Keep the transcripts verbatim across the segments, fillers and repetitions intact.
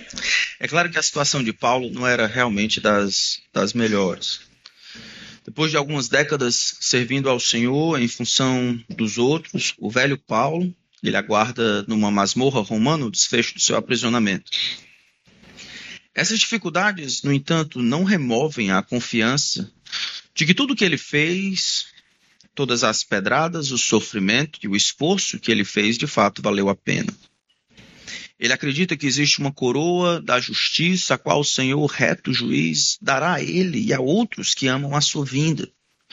É claro que a situação de Paulo não era realmente das, das melhores. Depois de algumas décadas servindo ao Senhor em função dos outros, o velho Paulo, ele aguarda numa masmorra romana o desfecho do seu aprisionamento. Essas dificuldades, no entanto, não removem a confiança de que tudo que ele fez, todas as pedradas, o sofrimento e o esforço que ele fez, de fato, valeu a pena. Ele acredita que existe uma coroa da justiça, a qual o Senhor, reto juiz, dará a ele e a outros que amam a sua vinda.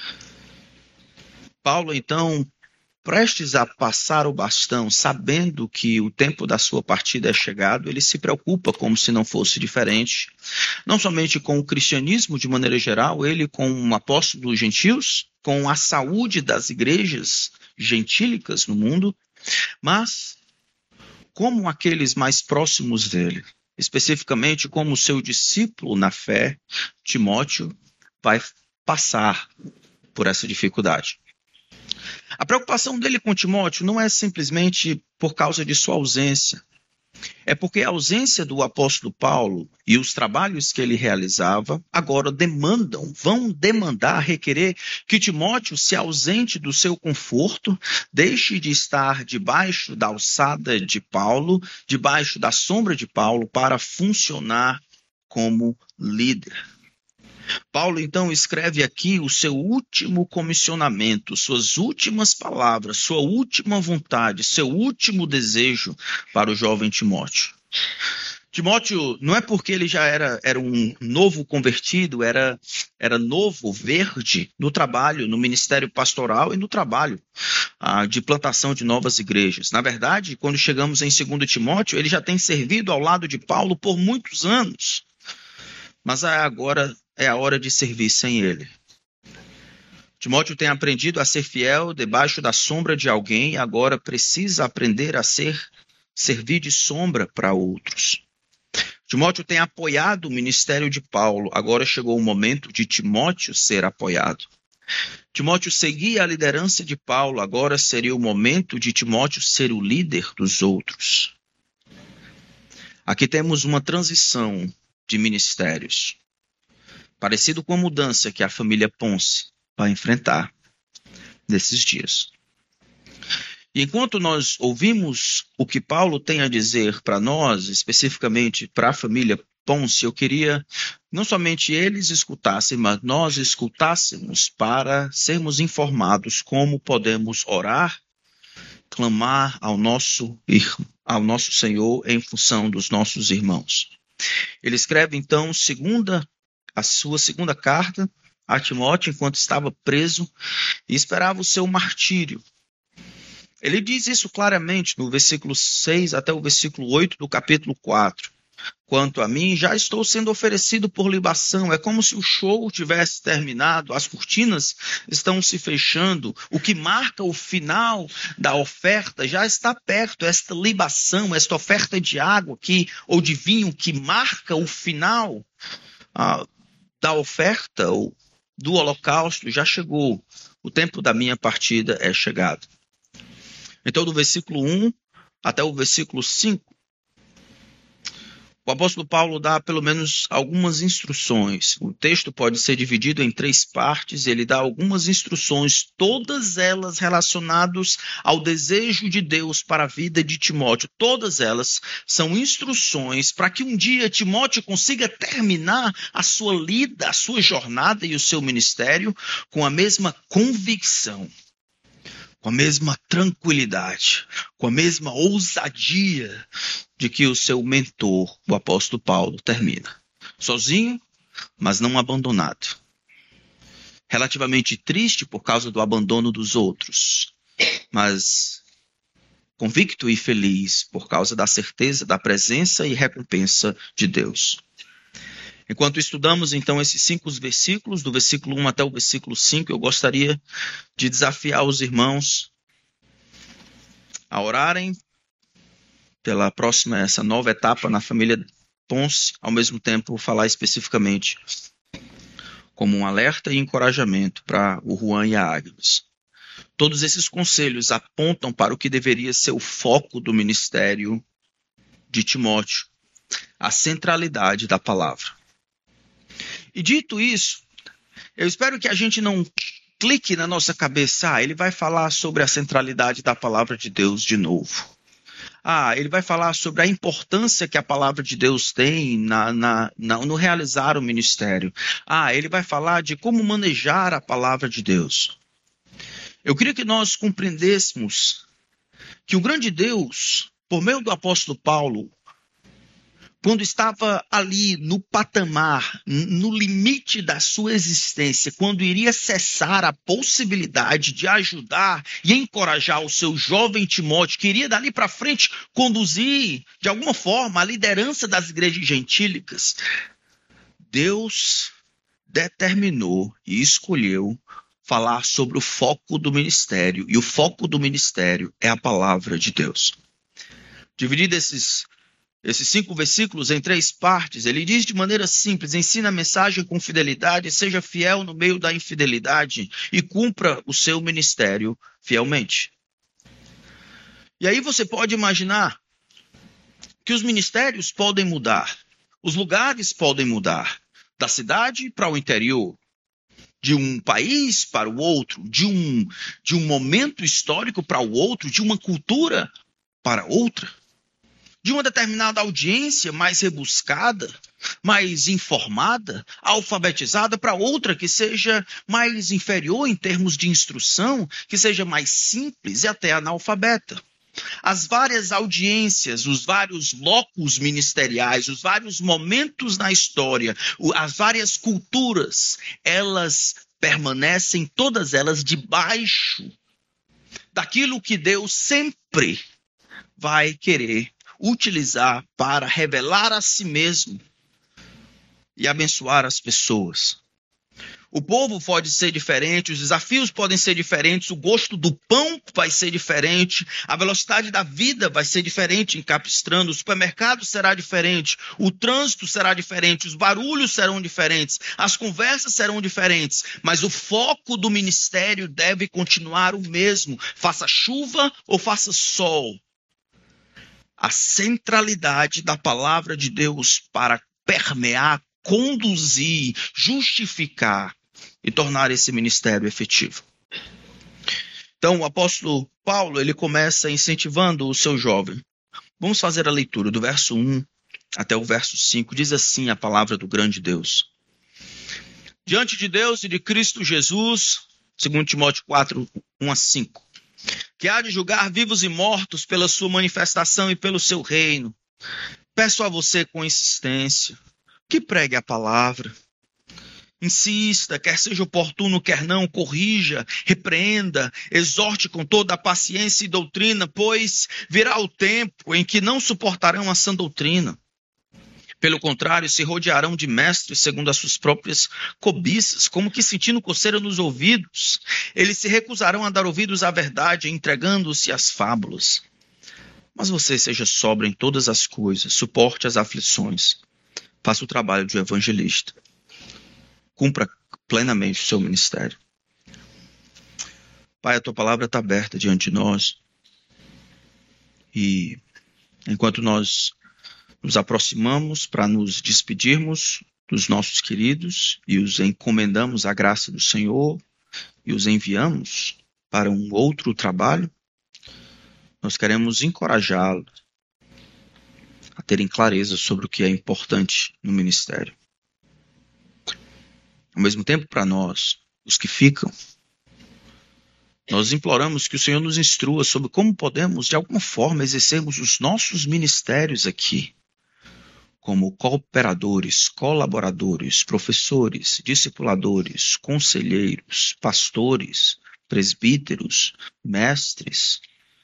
Paulo, então, prestes a passar o bastão, sabendo que o tempo da sua partida é chegado, ele se preocupa como se não fosse diferente. Não somente com o cristianismo de maneira geral, ele com um apóstolo dos gentios, com a saúde das igrejas gentílicas no mundo, mas como aqueles mais próximos dele, especificamente como seu discípulo na fé, Timóteo, vai passar por essa dificuldade. A preocupação dele com Timóteo não é simplesmente por causa de sua ausência. É porque a ausência do apóstolo Paulo e os trabalhos que ele realizava agora demandam, vão demandar, requerer que Timóteo se ausente do seu conforto, deixe de estar debaixo da alçada de Paulo, debaixo da sombra de Paulo, para funcionar como líder. Paulo, então, escreve aqui o seu último comissionamento, suas últimas palavras, sua última vontade, seu último desejo para o jovem Timóteo. Timóteo, não é porque ele já era, era um novo convertido, era, era novo, verde, no trabalho, no ministério pastoral e no trabalho ah, de plantação de novas igrejas. Na verdade, quando chegamos em segundo Timóteo, ele já tem servido ao lado de Paulo por muitos anos. Mas agora é a hora de servir sem ele. Timóteo tem aprendido a ser fiel debaixo da sombra de alguém e agora precisa aprender a ser, servir de sombra para outros. Timóteo tem apoiado o ministério de Paulo, agora chegou o momento de Timóteo ser apoiado. Timóteo seguia a liderança de Paulo, agora seria o momento de Timóteo ser o líder dos outros. Aqui temos uma transição de ministérios, parecido com a mudança que a família Ponce vai enfrentar nesses dias. E enquanto nós ouvimos o que Paulo tem a dizer para nós, especificamente para a família Ponce, eu queria não somente eles escutassem, mas nós escutássemos para sermos informados como podemos orar, clamar ao nosso, ao nosso Senhor em função dos nossos irmãos. Ele escreve então segunda, a sua segunda carta a Timóteo enquanto estava preso e esperava o seu martírio. Ele diz isso claramente no versículo seis até o versículo oito do capítulo quatro. Quanto a mim, já estou sendo oferecido por libação. É como se o show tivesse terminado, as cortinas estão se fechando. O que marca o final da oferta já está perto. Esta libação, esta oferta de água que, ou de vinho que marca o final ah, da oferta ou do holocausto já chegou. O tempo da minha partida é chegado. Então, do versículo um até o versículo cinco, o apóstolo Paulo dá pelo menos algumas instruções. O texto pode ser dividido em três partes. Ele dá algumas instruções, todas elas relacionadas ao desejo de Deus para a vida de Timóteo. Todas elas são instruções para que um dia Timóteo consiga terminar a sua lida, a sua jornada e o seu ministério com a mesma convicção, com a mesma tranquilidade, com a mesma ousadia de que o seu mentor, o apóstolo Paulo, termina. Sozinho, mas não abandonado. Relativamente triste por causa do abandono dos outros, mas convicto e feliz por causa da certeza da presença e recompensa de Deus. Enquanto estudamos, então, esses cinco versículos, do versículo um até o versículo cinco, eu gostaria de desafiar os irmãos a orarem pela próxima, essa nova etapa na família Ponce, ao mesmo tempo falar especificamente como um alerta e encorajamento para o Juan e a Agnes. Todos esses conselhos apontam para o que deveria ser o foco do ministério de Timóteo. a centralidade da palavra. E dito isso, eu espero que a gente não clique na nossa cabeça, ah, ele vai falar sobre a centralidade da palavra de Deus de novo. Ah, ele vai falar sobre a importância que a palavra de Deus tem na, na, na, no realizar o ministério. Ah, ele vai falar de como manejar a palavra de Deus. Eu queria que nós compreendêssemos que o grande Deus, por meio do apóstolo Paulo, quando estava ali no patamar, no limite da sua existência, quando iria cessar a possibilidade de ajudar e encorajar o seu jovem Timóteo, que iria dali para frente conduzir, de alguma forma, a liderança das igrejas gentílicas, Deus determinou e escolheu falar sobre o foco do ministério, e o foco do ministério é a palavra de Deus. Dividido esses Esses cinco versículos em três partes, ele diz de maneira simples: ensina a mensagem com fidelidade, seja fiel no meio da infidelidade e cumpra o seu ministério fielmente. E aí você pode imaginar que os ministérios podem mudar, os lugares podem mudar, da cidade para o interior, de um país para o outro, de um, de um momento histórico para o outro, de uma cultura para outra. De uma determinada audiência mais rebuscada, mais informada, alfabetizada, para outra que seja mais inferior em termos de instrução, que seja mais simples e até analfabeta. As várias audiências, os vários locos ministeriais, os vários momentos na história, as várias culturas, elas permanecem, todas elas, debaixo daquilo que Deus sempre vai querer utilizar para revelar a si mesmo e abençoar as pessoas. O povo pode ser diferente, os desafios podem ser diferentes, o gosto do pão vai ser diferente, a velocidade da vida vai ser diferente em Capistrano, o supermercado será diferente, o trânsito será diferente, os barulhos serão diferentes, as conversas serão diferentes, mas o foco do ministério deve continuar o mesmo, faça chuva ou faça sol. A centralidade da palavra de Deus para permear, conduzir, justificar e tornar esse ministério efetivo. Então, o apóstolo Paulo, ele começa incentivando o seu jovem. Vamos fazer a leitura do verso um até o verso cinco. Diz assim a palavra do grande Deus. Diante de Deus e de Cristo Jesus, segundo Timóteo quatro, um a cinco. Que há de julgar vivos e mortos pela sua manifestação e pelo seu reino. Peço a você com insistência que pregue a palavra. Insista, quer seja oportuno, quer não, corrija, repreenda, exorte com toda a paciência e doutrina, pois virá o tempo em que não suportarão a sã doutrina. Pelo contrário, se rodearão de mestres segundo as suas próprias cobiças, como que sentindo coceira nos ouvidos. Eles se recusarão a dar ouvidos à verdade, entregando-se às fábulas. Mas você seja sóbrio em todas as coisas, suporte as aflições, faça o trabalho de um evangelista, cumpra plenamente o seu ministério. Pai, a tua palavra está aberta diante de nós, e enquanto nós nos aproximamos para nos despedirmos dos nossos queridos e os encomendamos à graça do Senhor e os enviamos para um outro trabalho, nós queremos encorajá-los a terem clareza sobre o que é importante no ministério. Ao mesmo tempo, para nós, os que ficam, nós imploramos que o Senhor nos instrua sobre como podemos, de alguma forma, exercermos os nossos ministérios aqui, como cooperadores, colaboradores, professores, discipuladores, conselheiros, pastores, presbíteros, mestres,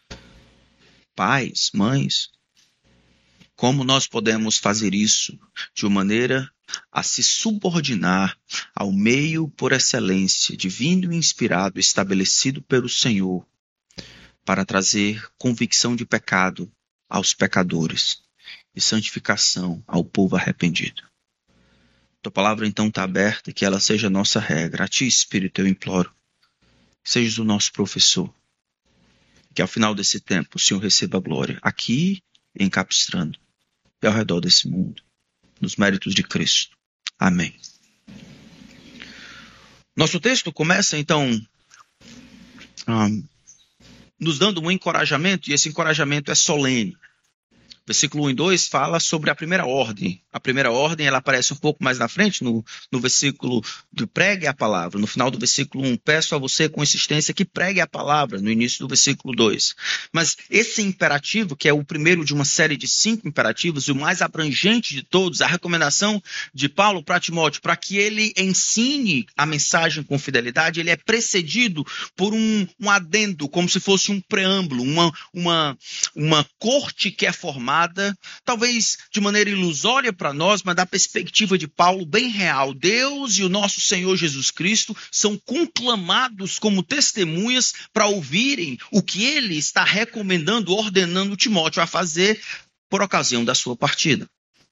pais, mães. Como nós podemos fazer isso de uma maneira a se subordinar ao meio por excelência, divino e inspirado, estabelecido pelo Senhor, para trazer convicção de pecado aos pecadores e santificação ao povo arrependido. Tua palavra então está aberta, que ela seja a nossa regra. A ti, Espírito, eu imploro, sejas o nosso professor, que ao final desse tempo o Senhor receba a glória, aqui em Capistrano e ao redor desse mundo, nos méritos de Cristo. Amém. Nosso texto começa, então, um, nos dando um encorajamento, e esse encorajamento é solene. Versículo um e dois fala sobre a primeira ordem. A primeira ordem ela aparece um pouco mais na frente, no, no versículo do pregue a palavra. No final do versículo um, peço a você com insistência que pregue a palavra, no início do versículo dois. Mas esse imperativo, que é o primeiro de uma série de cinco imperativos, e o mais abrangente de todos, a recomendação de Paulo para Timóteo, para que ele ensine a mensagem com fidelidade, ele é precedido por um, um adendo, como se fosse um preâmbulo, uma, uma, uma corte que é formada, talvez de maneira ilusória para nós, mas da perspectiva de Paulo, bem real. Deus e o nosso Senhor Jesus Cristo são conclamados como testemunhas para ouvirem o que ele está recomendando, ordenando Timóteo a fazer por ocasião da sua partida.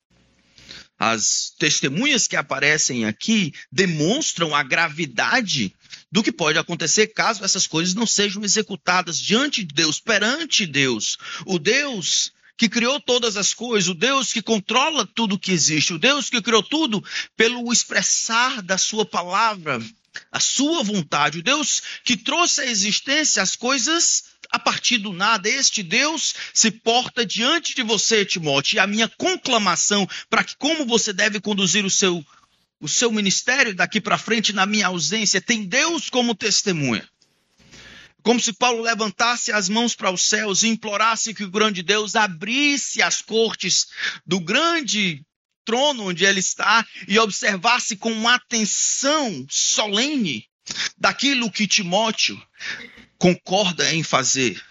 As testemunhas que aparecem aqui demonstram a gravidade do que pode acontecer caso essas coisas não sejam executadas diante de Deus, perante Deus. O Deus que criou todas as coisas, o Deus que controla tudo que existe, o Deus que criou tudo pelo expressar da sua palavra, a sua vontade, o Deus que trouxe à existência as coisas a partir do nada. Este Deus se porta diante de você, Timóteo, e a minha conclamação para que como você deve conduzir o seu, o seu ministério daqui para frente na minha ausência, tem Deus como testemunha. Como se Paulo levantasse as mãos para os céus e implorasse que o grande Deus abrisse as cortes do grande trono onde ele está e observasse com atenção solene daquilo que Timóteo concorda em fazer.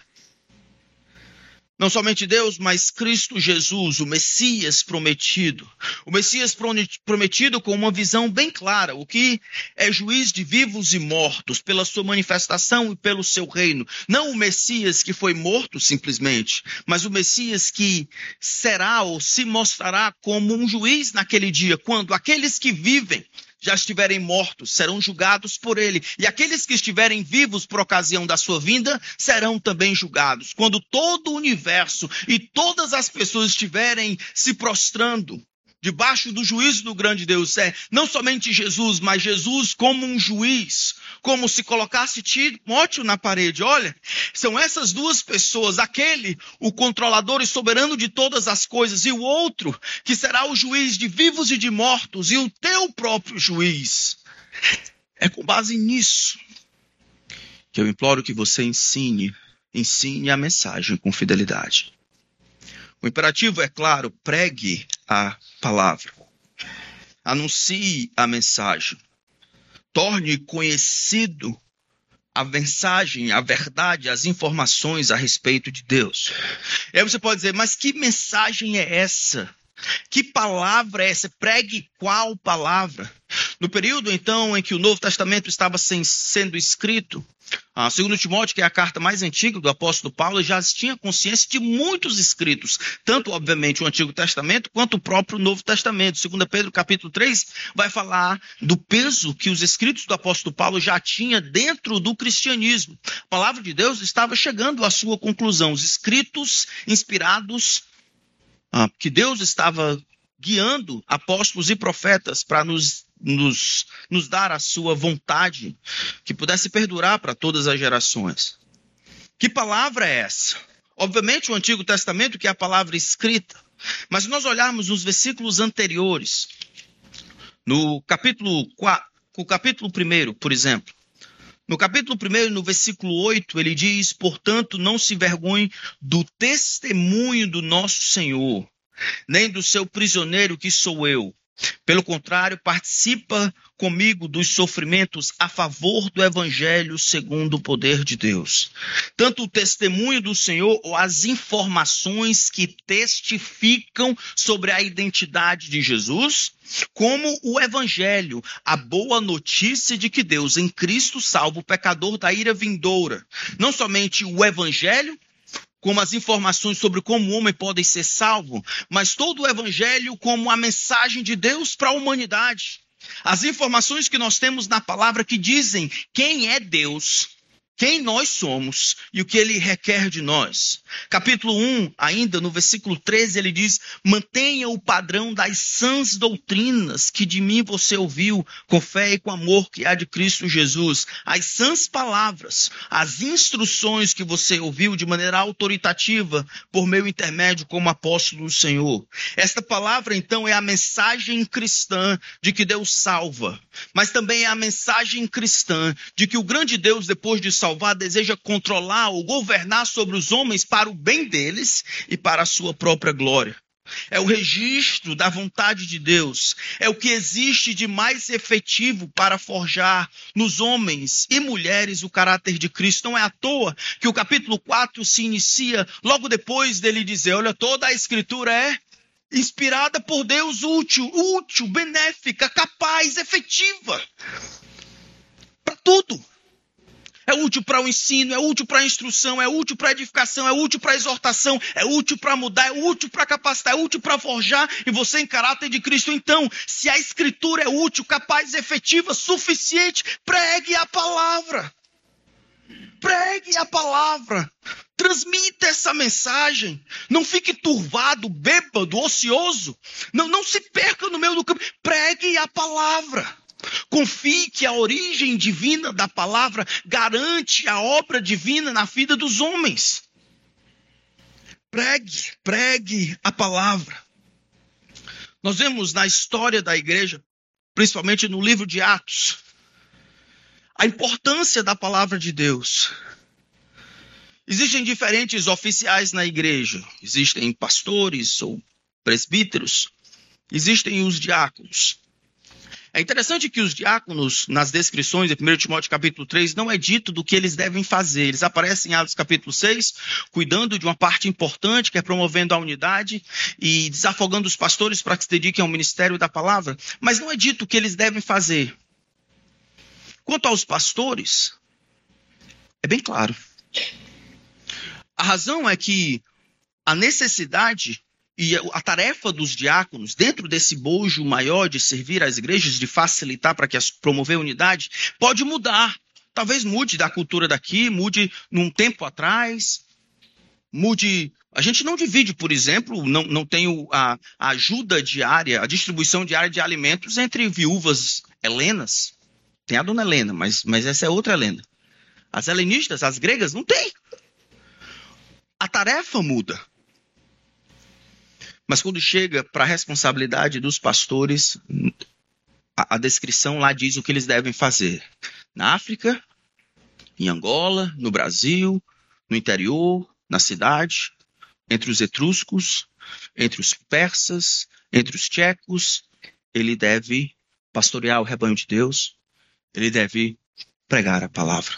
Não somente Deus, mas Cristo Jesus, o Messias prometido. O Messias prometido com uma visão bem clara, o que é juiz de vivos e mortos, pela sua manifestação e pelo seu reino. Não o Messias que foi morto simplesmente, mas o Messias que será ou se mostrará como um juiz naquele dia, quando aqueles que vivem já estiverem mortos, serão julgados por ele. E aqueles que estiverem vivos por ocasião da sua vinda, serão também julgados. Quando todo o universo e todas as pessoas estiverem se prostrando debaixo do juízo do grande Deus, é não somente Jesus, mas Jesus como um juiz, como se colocasse Timóteo na parede. Olha, são essas duas pessoas, aquele, o controlador e soberano de todas as coisas, e o outro, que será o juiz de vivos e de mortos, e o teu próprio juiz. É com base nisso que eu imploro que você ensine, ensine a mensagem com fidelidade. O imperativo é claro, pregue a palavra, anuncie a mensagem, torne conhecido a mensagem, a verdade, as informações a respeito de Deus. E aí você pode dizer, mas que mensagem é essa? Que palavra é essa? Pregue qual palavra? No período, então, em que o Novo Testamento estava sem, sendo escrito, ah, segundo Timóteo, que é a carta mais antiga do apóstolo Paulo, já tinha consciência de muitos escritos, tanto, obviamente, o Antigo Testamento, quanto o próprio Novo Testamento. Segundo Pedro, capítulo três, vai falar do peso que os escritos do apóstolo Paulo já tinha dentro do cristianismo. A palavra de Deus estava chegando à sua conclusão. Os escritos inspirados, ah, que Deus estava guiando apóstolos e profetas para nos Nos, nos dar a sua vontade, que pudesse perdurar para todas as gerações. Que palavra é essa? Obviamente o Antigo Testamento, que é a palavra escrita, mas se nós olharmos nos versículos anteriores, no capítulo quatro, o capítulo um, por exemplo, no capítulo um, no versículo oito, ele diz, portanto, não se envergonhe do testemunho do nosso Senhor, nem do seu prisioneiro que sou eu. Pelo contrário, participa comigo dos sofrimentos a favor do Evangelho segundo o poder de Deus. Tanto o testemunho do Senhor ou as informações que testificam sobre a identidade de Jesus, como o Evangelho, a boa notícia de que Deus em Cristo salva o pecador da ira vindoura. Não somente o Evangelho, como as informações sobre como o homem pode ser salvo, mas todo o evangelho como a mensagem de Deus para a humanidade. As informações que nós temos na palavra que dizem quem é Deus, quem nós somos e o que ele requer de nós. Capítulo um, ainda no versículo treze, ele diz: mantenha o padrão das sãs doutrinas que de mim você ouviu, com fé e com amor que há de Cristo Jesus. As sãs palavras, as instruções que você ouviu de maneira autoritativa por meu intermédio como apóstolo do Senhor. Esta palavra, então, é a mensagem cristã de que Deus salva, mas também é a mensagem cristã de que o grande Deus, depois de salvar, deseja controlar ou governar sobre os homens para o bem deles e para a sua própria glória. É o registro da vontade de Deus. É o que existe de mais efetivo para forjar nos homens e mulheres o caráter de Cristo. Não é à toa que o capítulo quatro se inicia logo depois dele dizer: olha, toda a escritura é inspirada por Deus, útil, útil, benéfica, capaz, efetiva. Para tudo. É útil para o ensino, é útil para a instrução, é útil para a edificação, é útil para a exortação, é útil para mudar, é útil para capacitar, é útil para forjar e você em caráter de Cristo. Então, se a escritura é útil, capaz, efetiva, suficiente, pregue a palavra. Pregue a palavra. Transmita essa mensagem. Não fique turvado, bêbado, ocioso. Não, não se perca no meio do caminho. Pregue a palavra. Confie que a origem divina da palavra garante a obra divina na vida dos homens. Pregue, pregue a palavra. Nós vemos na história da igreja, principalmente no livro de Atos, a importância da palavra de Deus. Existem diferentes oficiais na igreja. Existem pastores ou presbíteros. Existem os diáconos. É interessante que os diáconos, nas descrições de primeiro Timóteo capítulo três, não é dito do que eles devem fazer. Eles aparecem em Atos capítulo seis, cuidando de uma parte importante, que é promovendo a unidade e desafogando os pastores para que se dediquem ao ministério da palavra. Mas não é dito o que eles devem fazer. Quanto aos pastores, é bem claro. A razão é que a necessidade e a tarefa dos diáconos, dentro desse bojo maior de servir às igrejas, de facilitar para que as promover a unidade, pode mudar. Talvez mude da cultura daqui, mude num tempo atrás, mude. A gente não divide, por exemplo, não, não tem a, a ajuda diária, a distribuição diária de alimentos entre viúvas helenas. Tem a dona Helena, mas, mas essa é outra Helena. As helenistas, as gregas, não tem. A tarefa muda. Mas quando chega para a responsabilidade dos pastores, a, a descrição lá diz o que eles devem fazer. Na África, em Angola, no Brasil, no interior, na cidade, entre os etruscos, entre os persas, entre os tchecos, ele deve pastorear o rebanho de Deus, ele deve pregar a palavra.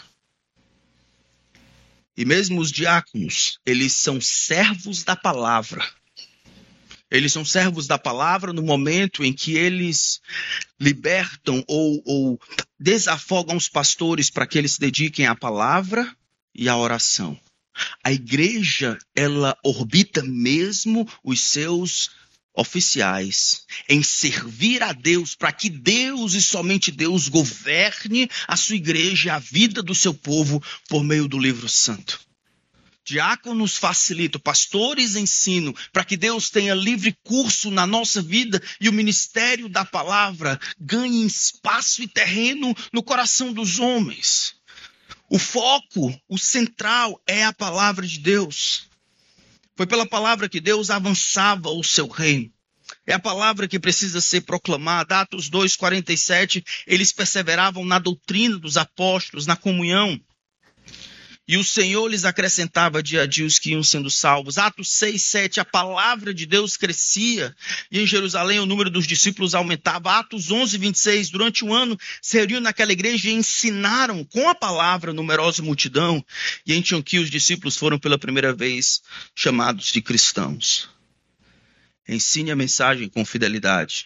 E mesmo os diáconos, eles são servos da palavra. Eles são servos da palavra no momento em que eles libertam ou, ou desafogam os pastores para que eles se dediquem à palavra e à oração. A igreja, ela orbita mesmo os seus oficiais em servir a Deus para que Deus e somente Deus governe a sua igreja e a vida do seu povo por meio do livro santo. Diáconos facilitam, pastores ensinam para que Deus tenha livre curso na nossa vida e o ministério da palavra ganhe espaço e terreno no coração dos homens. O foco, o central é a palavra de Deus. Foi pela palavra que Deus avançava o seu reino. É a palavra que precisa ser proclamada. Atos dois, quarenta e sete, eles perseveravam na doutrina dos apóstolos, na comunhão. E o Senhor lhes acrescentava dia a dia os que iam sendo salvos. Atos seis, sete, a palavra de Deus crescia. E em Jerusalém o número dos discípulos aumentava. Atos onze, vinte e seis, durante um ano se reuniram naquela igreja e ensinaram com a palavra a numerosa multidão. E em Antioquia os discípulos foram pela primeira vez chamados de cristãos. Ensine a mensagem com fidelidade.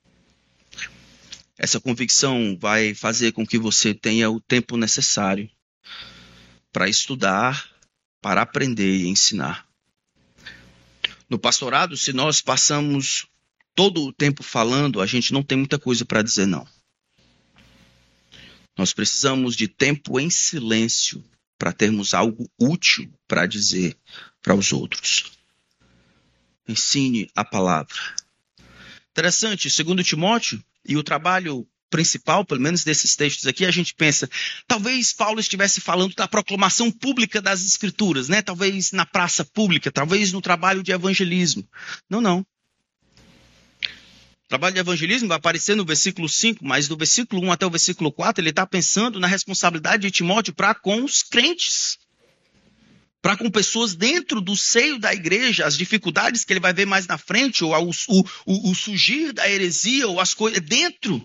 Essa convicção vai fazer com que você tenha o tempo necessário para estudar, para aprender e ensinar. No pastorado, se nós passamos todo o tempo falando, a gente não tem muita coisa para dizer, não. Nós precisamos de tempo em silêncio para termos algo útil para dizer para os outros. Ensine a palavra. Interessante, segundo Timóteo, e o trabalho principal, pelo menos desses textos aqui, a gente pensa, talvez Paulo estivesse falando da proclamação pública das Escrituras, né? Talvez na praça pública, talvez no trabalho de evangelismo. Não, não. O trabalho de evangelismo vai aparecer no versículo cinco, mas do versículo um até o versículo quatro, ele está pensando na responsabilidade de Timóteo para com os crentes, para com pessoas dentro do seio da igreja, as dificuldades que ele vai ver mais na frente, ou o, o, o surgir da heresia, ou as coisas dentro.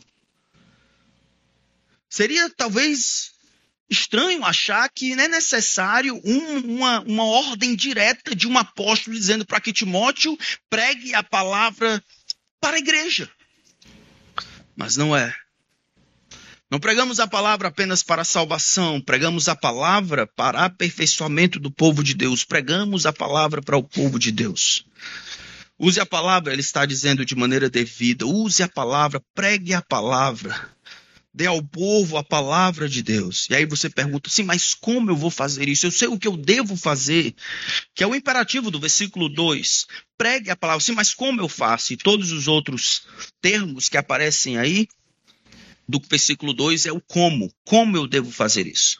Seria talvez estranho achar que não é necessário um, uma, uma ordem direta de um apóstolo dizendo para que Timóteo pregue a palavra para a igreja. Mas não é. Não pregamos a palavra apenas para a salvação, pregamos a palavra para aperfeiçoamento do povo de Deus, pregamos a palavra para o povo de Deus. Use a palavra, ele está dizendo de maneira devida, use a palavra, pregue a palavra. Dê ao povo a palavra de Deus. E aí você pergunta, sim, mas como eu vou fazer isso? Eu sei o que eu devo fazer, que é o imperativo do versículo dois. Pregue a palavra, sim, mas como eu faço? E todos os outros termos que aparecem aí, do versículo dois, é o como. Como eu devo fazer isso?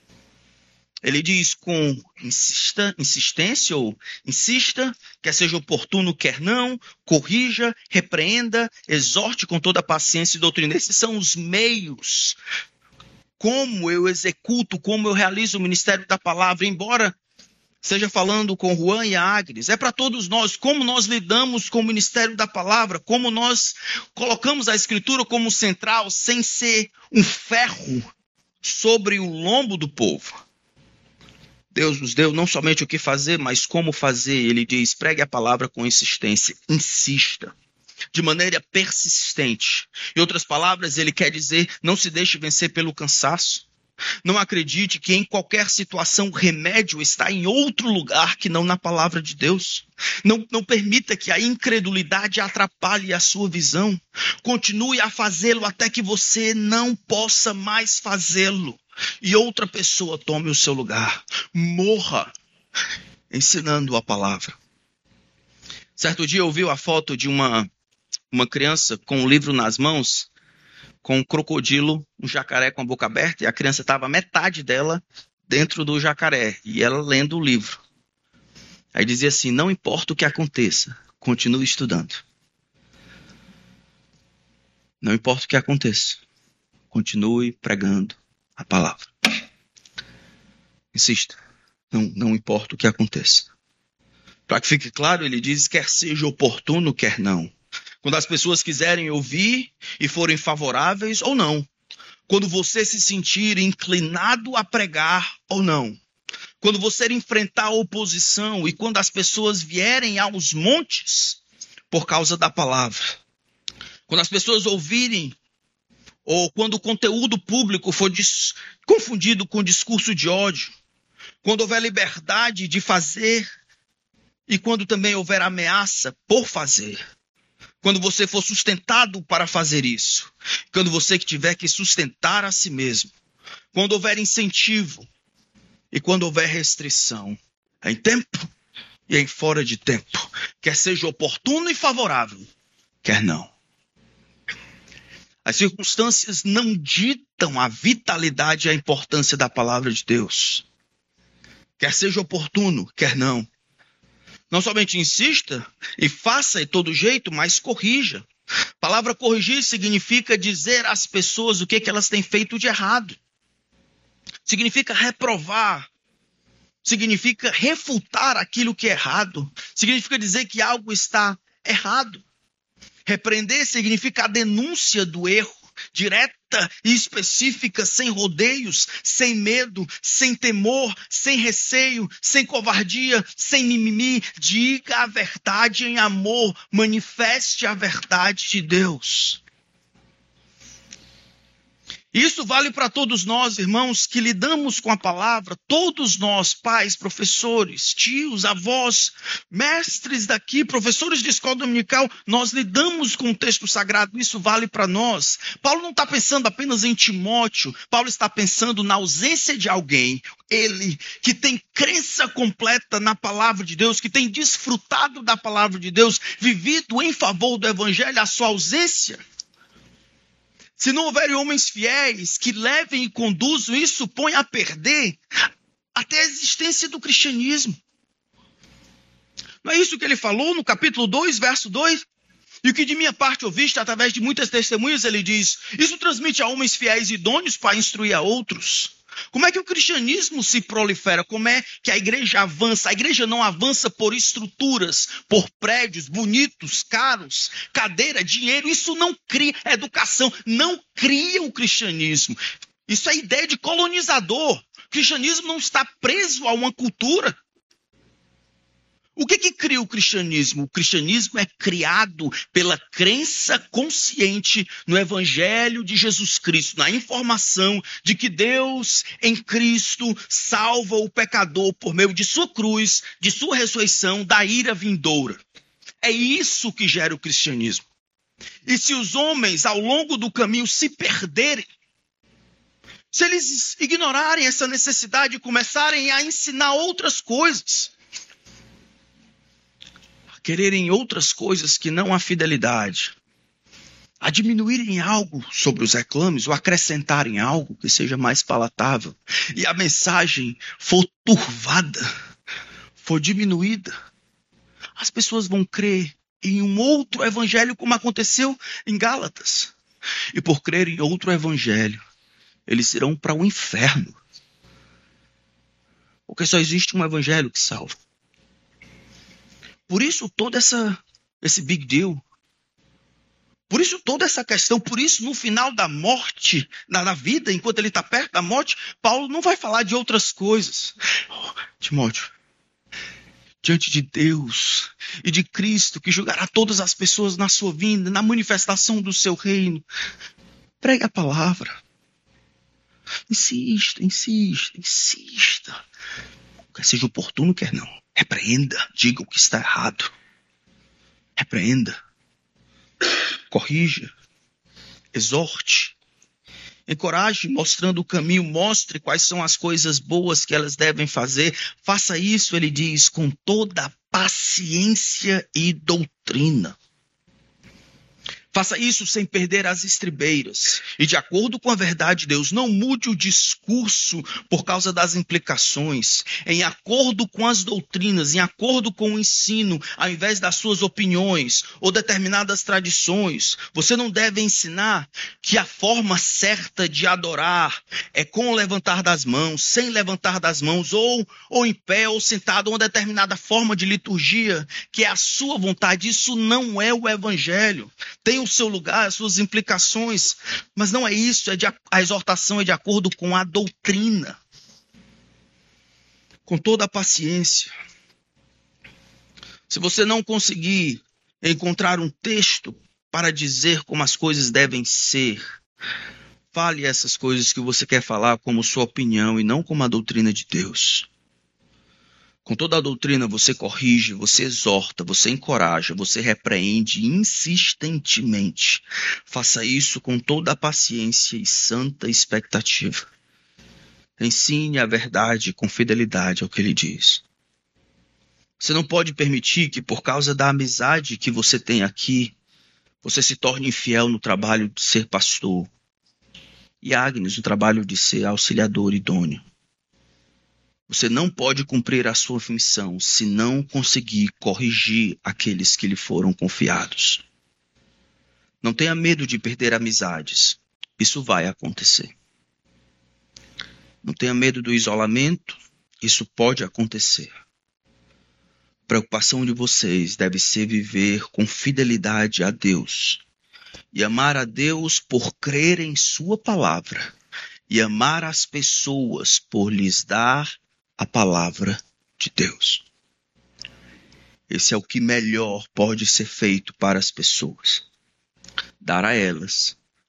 Ele diz com insista, insistência ou insista, quer seja oportuno, quer não, corrija, repreenda, exorte com toda paciência e doutrina. Esses são os meios, como eu executo, como eu realizo o ministério da palavra, embora seja falando com Juan e Agnes. É para todos nós, como nós lidamos com o ministério da palavra, como nós colocamos a escritura como central, sem ser um ferro sobre o lombo do povo. Deus nos deu não somente o que fazer, mas como fazer. Ele diz, pregue a palavra com insistência, insista, de maneira persistente. Em outras palavras, ele quer dizer, não se deixe vencer pelo cansaço. Não acredite que em qualquer situação o remédio está em outro lugar que não na palavra de Deus. Não, não permita que a incredulidade atrapalhe a sua visão. Continue a fazê-lo até que você não possa mais fazê-lo e outra pessoa tome o seu lugar. Morra ensinando a palavra. Certo dia eu vi a foto de uma, uma criança com um livro nas mãos, com um crocodilo, um jacaré com a boca aberta, e a criança estava metade dela dentro do jacaré, e ela lendo o livro. Aí dizia assim, não importa o que aconteça, continue estudando. Não importa o que aconteça, continue pregando a palavra. Insista, não, não importa o que aconteça. Para que fique claro, ele diz, quer seja oportuno, quer não. Quando as pessoas quiserem ouvir e forem favoráveis ou não. Quando você se sentir inclinado a pregar ou não. Quando você enfrentar a oposição e quando as pessoas vierem aos montes por causa da palavra. Quando as pessoas ouvirem ou quando o conteúdo público for dis- confundido com discurso de ódio. Quando houver liberdade de fazer e quando também houver ameaça por fazer. Quando você for sustentado para fazer isso. Quando você que tiver que sustentar a si mesmo. Quando houver incentivo e quando houver restrição. Em tempo e em fora de tempo. Quer seja oportuno e favorável, quer não. As circunstâncias não ditam a vitalidade e a importância da palavra de Deus. Quer seja oportuno, quer não. Não somente insista e faça de todo jeito, mas corrija. A palavra corrigir significa dizer às pessoas o que, que elas têm feito de errado. Significa reprovar. Significa refutar aquilo que é errado. Significa dizer que algo está errado. Repreender significa a denúncia do erro, direta e específica, sem rodeios, sem medo, sem temor, sem receio, sem covardia, sem mimimi. Diga a verdade em amor, manifeste a verdade de Deus. Isso vale para todos nós, irmãos, que lidamos com a palavra, todos nós, pais, professores, tios, avós, mestres daqui, professores de escola dominical, nós lidamos com o texto sagrado, isso vale para nós. Paulo não está pensando apenas em Timóteo, Paulo está pensando na ausência de alguém, ele que tem crença completa na palavra de Deus, que tem desfrutado da palavra de Deus, vivido em favor do evangelho, a sua ausência. Se não houver homens fiéis que levem e conduzam, isso põe a perder até a existência do cristianismo. Não é isso que ele falou no capítulo dois, verso dois? E o que de minha parte ouviste, através de muitas testemunhas, ele diz, isso transmite a homens fiéis e idôneos para instruir a outros. Como é que o cristianismo se prolifera? Como é que a igreja avança? A igreja não avança por estruturas, por prédios bonitos, caros, cadeira, dinheiro. Isso não cria educação, não cria o cristianismo. Isso é ideia de colonizador. O cristianismo não está preso a uma cultura. O que que cria o cristianismo? O cristianismo é criado pela crença consciente no evangelho de Jesus Cristo, na informação de que Deus em Cristo salva o pecador por meio de sua cruz, de sua ressurreição, da ira vindoura. É isso que gera o cristianismo. E se os homens ao longo do caminho se perderem, se eles ignorarem essa necessidade e começarem a ensinar outras coisas, quererem outras coisas que não a fidelidade, a diminuírem algo sobre os reclames ou acrescentarem algo que seja mais palatável, e a mensagem for turvada, for diminuída, as pessoas vão crer em um outro evangelho, como aconteceu em Gálatas. E por crer em outro evangelho, eles irão para o inferno. Porque só existe um evangelho que salva. Por isso todo essa, esse big deal, por isso toda essa questão, por isso no final da morte, na, na vida, enquanto ele está perto da morte, Paulo não vai falar de outras coisas. Oh, Timóteo, diante de Deus e de Cristo, que julgará todas as pessoas na sua vinda, na manifestação do seu reino, pregue a palavra. Insista, insista, insista. Quer seja oportuno, quer não. Repreenda, diga o que está errado. Repreenda. Corrija. Exorte. Encoraje, mostrando o caminho. Mostre quais são as coisas boas que elas devem fazer. Faça isso, ele diz, com toda a paciência e doutrina. Faça isso sem perder as estribeiras. E de acordo com a verdade de Deus, não mude o discurso por causa das implicações. Em acordo com as doutrinas, em acordo com o ensino, ao invés das suas opiniões ou determinadas tradições. Você não deve ensinar que a forma certa de adorar é com o levantar das mãos, sem levantar das mãos, ou, ou em pé, ou sentado, uma determinada forma de liturgia, que é a sua vontade. Isso não é o evangelho. Tem o seu lugar, as suas implicações, mas não é isso, é de, a exortação é de acordo com a doutrina, com toda a paciência. Se você não conseguir encontrar um texto para dizer como as coisas devem ser, fale essas coisas que você quer falar como sua opinião e não como a doutrina de Deus. Com toda a doutrina você corrige, você exorta, você encoraja, você repreende insistentemente. Faça isso com toda a paciência e santa expectativa. Ensine a verdade com fidelidade ao que ele diz. Você não pode permitir que por causa da amizade que você tem aqui, você se torne infiel no trabalho de ser pastor. E Agnes no trabalho de ser auxiliador idôneo. Você não pode cumprir a sua missão se não conseguir corrigir aqueles que lhe foram confiados. Não tenha medo de perder amizades. Isso vai acontecer. Não tenha medo do isolamento. Isso pode acontecer. A preocupação de vocês deve ser viver com fidelidade a Deus. E amar a Deus por crer em sua palavra. E amar as pessoas por lhes dar a palavra de Deus. Esse é o que melhor pode ser feito para as pessoas. Dar a elas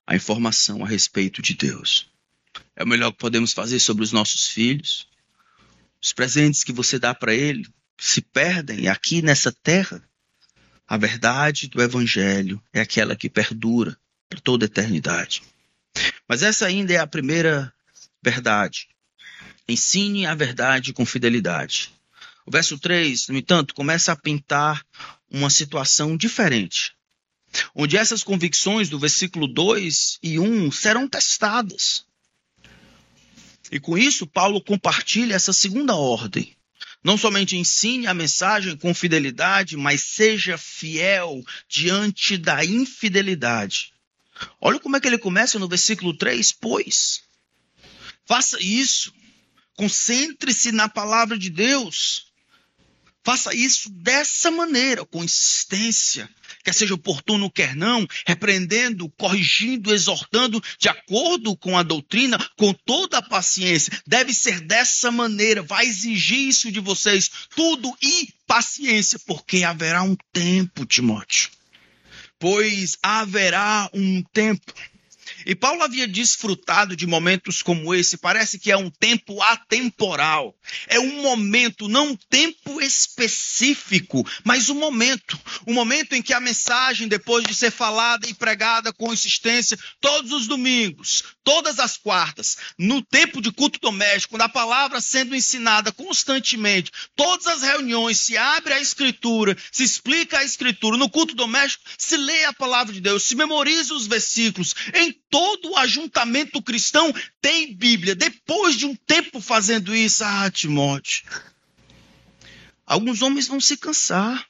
a informação a respeito de Deus. É o melhor que podemos fazer sobre os nossos filhos. Os presentes que você dá para ele se perdem aqui nessa terra. A verdade do Evangelho é aquela que perdura para toda a eternidade. Mas essa ainda é a primeira verdade. Ensine a verdade com fidelidade. O verso três, no entanto, começa a pintar uma situação diferente, onde essas convicções do versículo dois e um serão testadas. E com isso, Paulo compartilha essa segunda ordem. Não somente ensine a mensagem com fidelidade, mas seja fiel diante da infidelidade. Olha como é que ele começa no versículo três, pois. Faça isso. Concentre-se na palavra de Deus. Faça isso dessa maneira, com insistência, quer seja oportuno, quer não, repreendendo, corrigindo, exortando, de acordo com a doutrina, com toda a paciência. Deve ser dessa maneira, vai exigir isso de vocês, tudo e paciência, porque haverá um tempo, Timóteo. Pois haverá um tempo. E Paulo havia desfrutado de momentos como esse. Parece que é um tempo atemporal. É um momento, não um tempo específico, mas um momento. Um momento em que a mensagem, depois de ser falada e pregada com insistência todos os domingos, todas as quartas, no tempo de culto doméstico, quando a palavra sendo ensinada constantemente, todas as reuniões, se abre a Escritura, se explica a Escritura, no culto doméstico, se lê a palavra de Deus, se memoriza os versículos. Em todo o ajuntamento cristão tem Bíblia. Depois de um tempo fazendo isso, ah, Timóteo, alguns homens vão se cansar.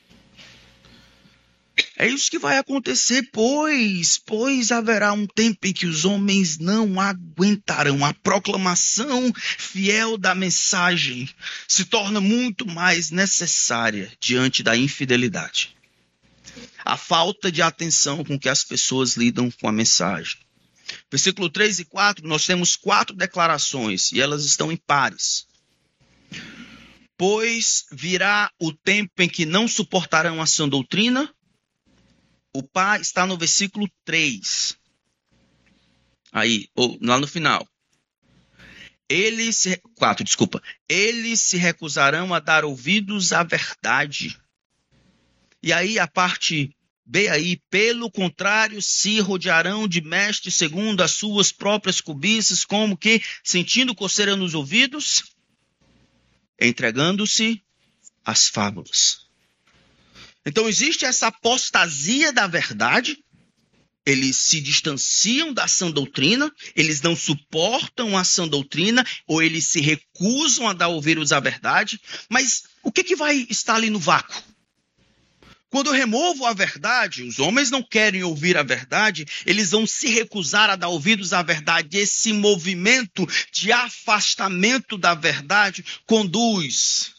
É isso que vai acontecer, pois, pois haverá um tempo em que os homens não aguentarão. A proclamação fiel da mensagem se torna muito mais necessária diante da infidelidade. A falta de atenção com que as pessoas lidam com a mensagem. Versículo três e quatro, nós temos quatro declarações e elas estão em pares. Pois virá o tempo em que não suportarão a sã doutrina. O par está no versículo três. Aí, ou lá no final. Eles se, quatro, desculpa. Eles se recusarão a dar ouvidos à verdade. E aí a parte B aí, pelo contrário, se rodearão de mestres segundo as suas próprias cobiças, como que, sentindo coceira nos ouvidos, entregando-se às fábulas. Então existe essa apostasia da verdade, eles se distanciam da sã doutrina, eles não suportam a sã doutrina, ou eles se recusam a dar ouvidos à verdade, mas o que, que vai estar ali no vácuo? Quando eu removo a verdade, os homens não querem ouvir a verdade, eles vão se recusar a dar ouvidos à verdade. Esse movimento de afastamento da verdade conduz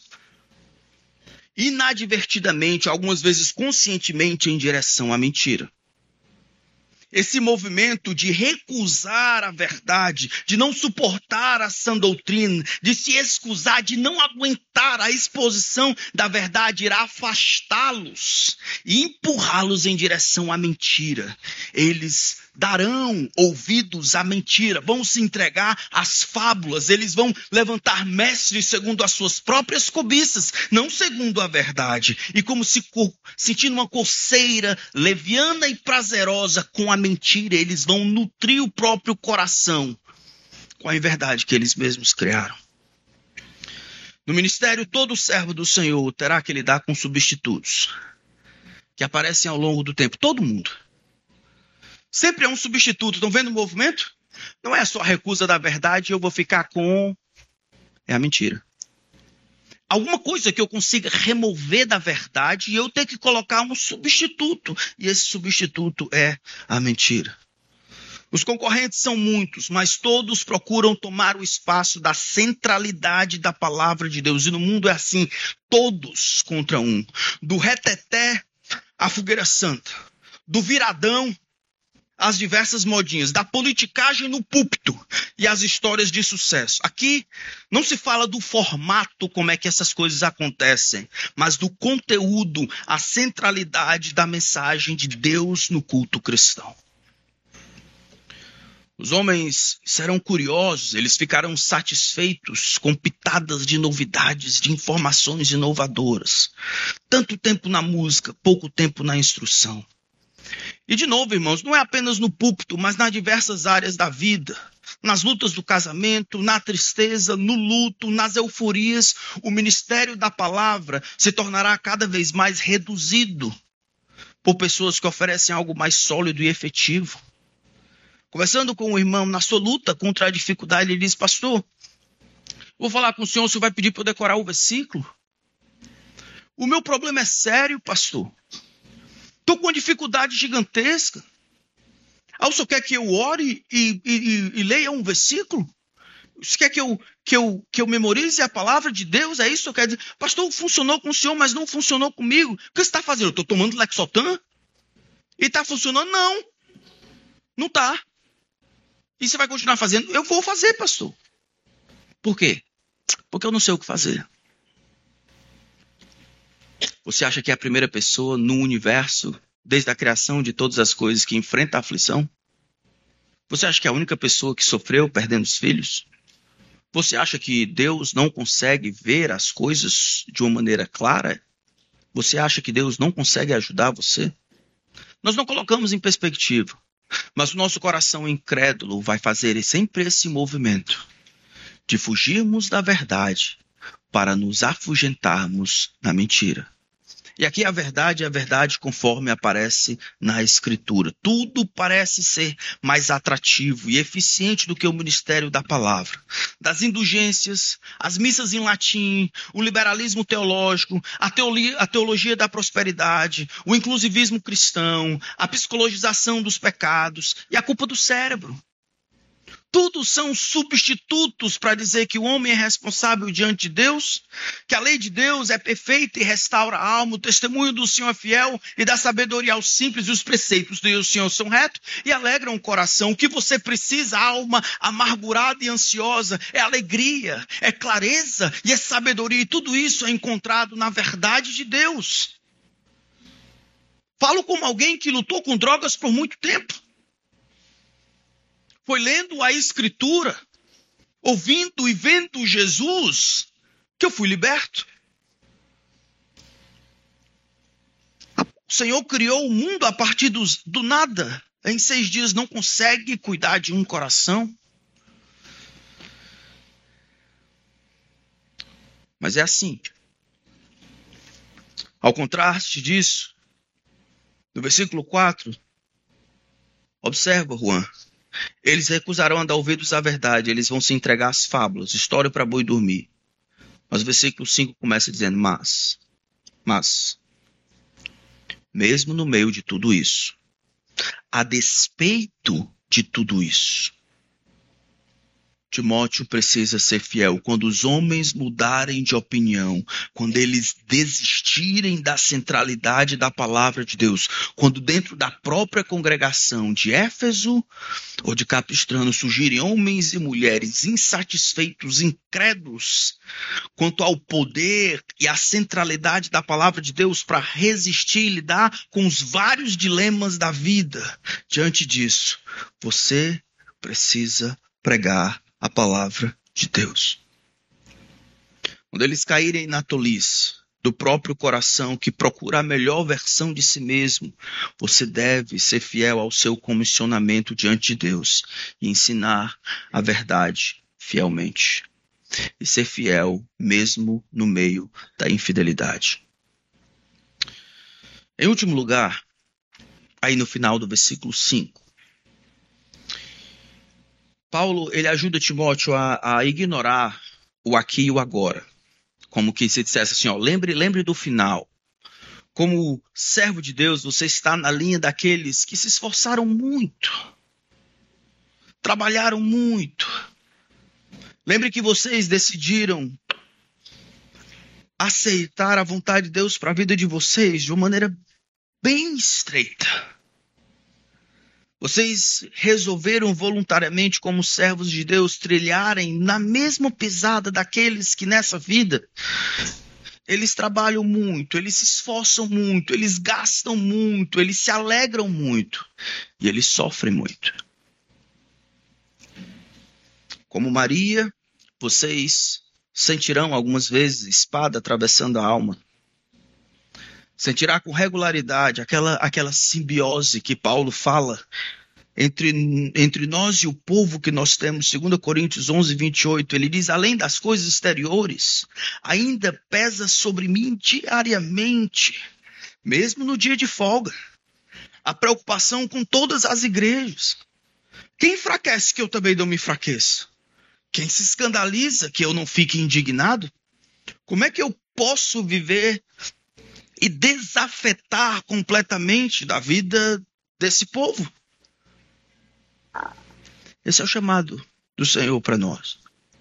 inadvertidamente, algumas vezes conscientemente, em direção à mentira. Esse movimento de recusar a verdade, de não suportar a sã doutrina, de se excusar, de não aguentar a exposição da verdade, irá afastá-los e empurrá-los em direção à mentira. Eles darão ouvidos à mentira, vão se entregar às fábulas, eles vão levantar mestres segundo as suas próprias cobiças, não segundo a verdade. E como se sentindo uma coceira leviana e prazerosa com a mentira, eles vão nutrir o próprio coração com a inverdade que eles mesmos criaram. No ministério, todo servo do Senhor terá que lidar com substitutos que aparecem ao longo do tempo. Todo mundo. Sempre é um substituto. Estão vendo o movimento? Não é só a recusa da verdade e eu vou ficar com... É a mentira. Alguma coisa que eu consiga remover da verdade e eu ter que colocar um substituto. E esse substituto é a mentira. Os concorrentes são muitos, mas todos procuram tomar o espaço da centralidade da palavra de Deus. E no mundo é assim, todos contra um. Do reteté à fogueira santa. Do viradão as diversas modinhas, da politicagem no púlpito e as histórias de sucesso. Aqui não se fala do formato, como é que essas coisas acontecem, mas do conteúdo, a centralidade da mensagem de Deus no culto cristão. Os homens serão curiosos, eles ficarão satisfeitos com pitadas de novidades, de informações inovadoras. Tanto tempo na música, pouco tempo na instrução. E de novo, irmãos, não é apenas no púlpito, mas nas diversas áreas da vida. Nas lutas do casamento, na tristeza, no luto, nas euforias, o ministério da palavra se tornará cada vez mais reduzido por pessoas que oferecem algo mais sólido e efetivo. Conversando com o irmão na sua luta contra a dificuldade, ele diz: pastor, vou falar com o senhor, o senhor vai pedir para eu decorar o versículo? O meu problema é sério, pastor. Estou com uma dificuldade gigantesca. Ah, o senhor quer que eu ore e, e, e, e leia um versículo? O senhor quer que eu, que, eu, que eu memorize a palavra de Deus? É isso que eu quero dizer? Pastor, funcionou com o senhor, mas não funcionou comigo. O que você está fazendo? Eu estou tomando Lexotan? E está funcionando? Não. Não está. E você vai continuar fazendo? Eu vou fazer, pastor. Por quê? Porque eu não sei o que fazer. Você acha que é a primeira pessoa no universo, desde a criação de todas as coisas, que enfrenta a aflição? Você acha que é a única pessoa que sofreu perdendo os filhos? Você acha que Deus não consegue ver as coisas de uma maneira clara? Você acha que Deus não consegue ajudar você? Nós não colocamos em perspectiva. Mas o nosso coração incrédulo vai fazer sempre esse movimento de fugirmos da verdade para nos afugentarmos na mentira. E aqui a verdade é a verdade conforme aparece na Escritura. Tudo parece ser mais atrativo e eficiente do que o ministério da palavra. Das indulgências, as missas em latim, o liberalismo teológico, a teologia, a teologia da prosperidade, o inclusivismo cristão, a psicologização dos pecados e a culpa do cérebro. Tudo são substitutos para dizer que o homem é responsável diante de Deus, que a lei de Deus é perfeita e restaura a alma, o testemunho do Senhor é fiel e dá sabedoria aos simples, e os preceitos do Senhor são retos e alegram o coração. O que você precisa, alma amargurada e ansiosa, é alegria, é clareza e é sabedoria, e tudo isso é encontrado na verdade de Deus. Falo como alguém que lutou com drogas por muito tempo. Foi lendo a Escritura, ouvindo e vendo Jesus, que eu fui liberto. O Senhor criou o mundo a partir dos, do nada. Em seis dias não consegue cuidar de um coração. Mas é assim. Ao contraste disso, no versículo quatro, observa, Juan. Eles recusarão a dar ouvidos à verdade, eles vão se entregar às fábulas, história para boi dormir. Mas o versículo cinco começa dizendo, mas, mas, mesmo no meio de tudo isso, a despeito de tudo isso, Timóteo precisa ser fiel. Quando os homens mudarem de opinião, quando eles desistirem da centralidade da palavra de Deus, quando dentro da própria congregação de Éfeso ou de Capistrano surgirem homens e mulheres insatisfeitos, incrédulos quanto ao poder e à centralidade da palavra de Deus para resistir e lidar com os vários dilemas da vida, diante disso, você precisa pregar a palavra de Deus. Quando eles caírem na tolice do próprio coração que procura a melhor versão de si mesmo, você deve ser fiel ao seu comissionamento diante de Deus e ensinar a verdade fielmente. E ser fiel mesmo no meio da infidelidade. Em último lugar, aí no final do versículo cinco, Paulo, ele ajuda Timóteo a, a ignorar o aqui e o agora. Como que se dissesse assim, ó, lembre, lembre do final. Como servo de Deus, você está na linha daqueles que se esforçaram muito. Trabalharam muito. Lembre que vocês decidiram aceitar a vontade de Deus para a vida de vocês de uma maneira bem estreita. Vocês resolveram voluntariamente, como servos de Deus, trilharem na mesma pisada daqueles que nessa vida, eles trabalham muito, eles se esforçam muito, eles gastam muito, eles se alegram muito e eles sofrem muito. Como Maria, vocês sentirão algumas vezes espada atravessando a alma. Sentirá com regularidade aquela, aquela simbiose que Paulo fala entre, entre nós e o povo que nós temos. Dois Coríntios onze, vinte e oito, ele diz: além das coisas exteriores, ainda pesa sobre mim diariamente, mesmo no dia de folga, a preocupação com todas as igrejas. Quem enfraquece que eu também não me enfraqueça? Quem se escandaliza que eu não fique indignado? Como é que eu posso viver e desafetar completamente da vida desse povo? Esse é o chamado do Senhor para nós.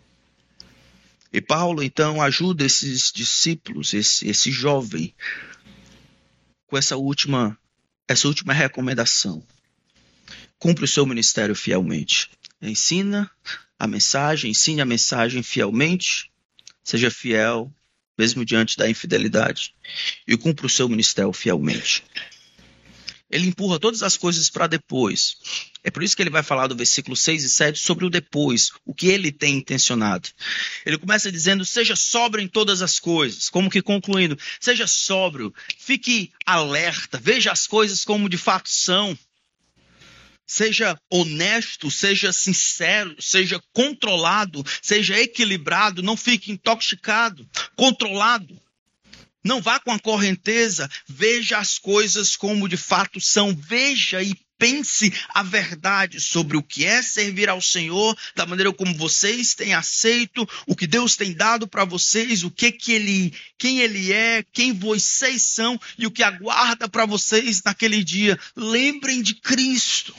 E Paulo, então, ajuda esses discípulos, esse, esse jovem, com essa última, essa última recomendação. Cumpre o seu ministério fielmente. Ensina a mensagem, ensine a mensagem fielmente, seja fiel, mesmo diante da infidelidade, e cumpra o seu ministério fielmente. Ele empurra todas as coisas para depois. É por isso que ele vai falar do versículo seis e sete sobre o depois, o que ele tem intencionado. Ele começa dizendo: seja sóbrio em todas as coisas, como que concluindo, seja sóbrio, fique alerta, veja as coisas como de fato são. Seja honesto, seja sincero, seja controlado, seja equilibrado, não fique intoxicado, controlado. Não vá com a correnteza, veja as coisas como de fato são, veja e pense a verdade sobre o que é servir ao Senhor, da maneira como vocês têm aceito, o que Deus tem dado para vocês, o que que ele, quem Ele é, quem vocês são e o que aguarda para vocês naquele dia. Lembrem de Cristo.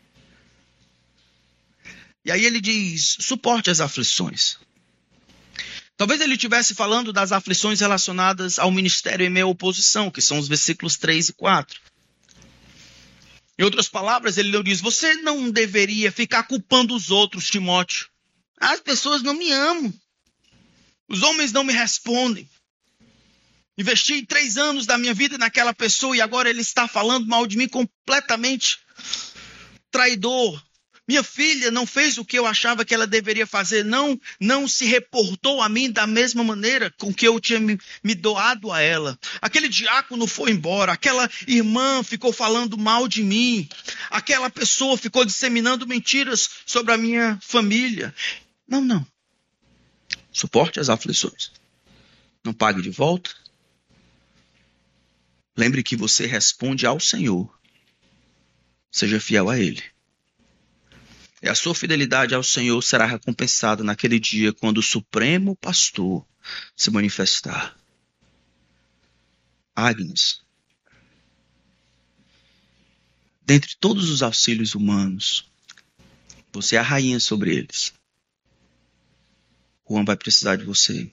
E aí ele diz: suporte as aflições. Talvez ele estivesse falando das aflições relacionadas ao ministério em meio à oposição, que são os versículos três e quatro. Em outras palavras, ele não diz: você não deveria ficar culpando os outros, Timóteo. As pessoas não me amam. Os homens não me respondem. Investi três anos da minha vida naquela pessoa e agora ele está falando mal de mim, completamente traidor. Minha filha não fez o que eu achava que ela deveria fazer, não, não se reportou a mim da mesma maneira com que eu tinha me, me doado a ela. Aquele diácono foi embora, aquela irmã ficou falando mal de mim, aquela pessoa ficou disseminando mentiras sobre a minha família. Não, não. Suporte as aflições. Não pague de volta. Lembre que você responde ao Senhor. Seja fiel a Ele. E a sua fidelidade ao Senhor será recompensada naquele dia, quando o Supremo Pastor se manifestar. Agnes, dentre todos os auxílios humanos, você é a rainha sobre eles. Juan vai precisar de você.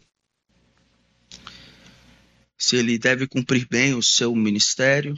Se ele deve cumprir bem o seu ministério,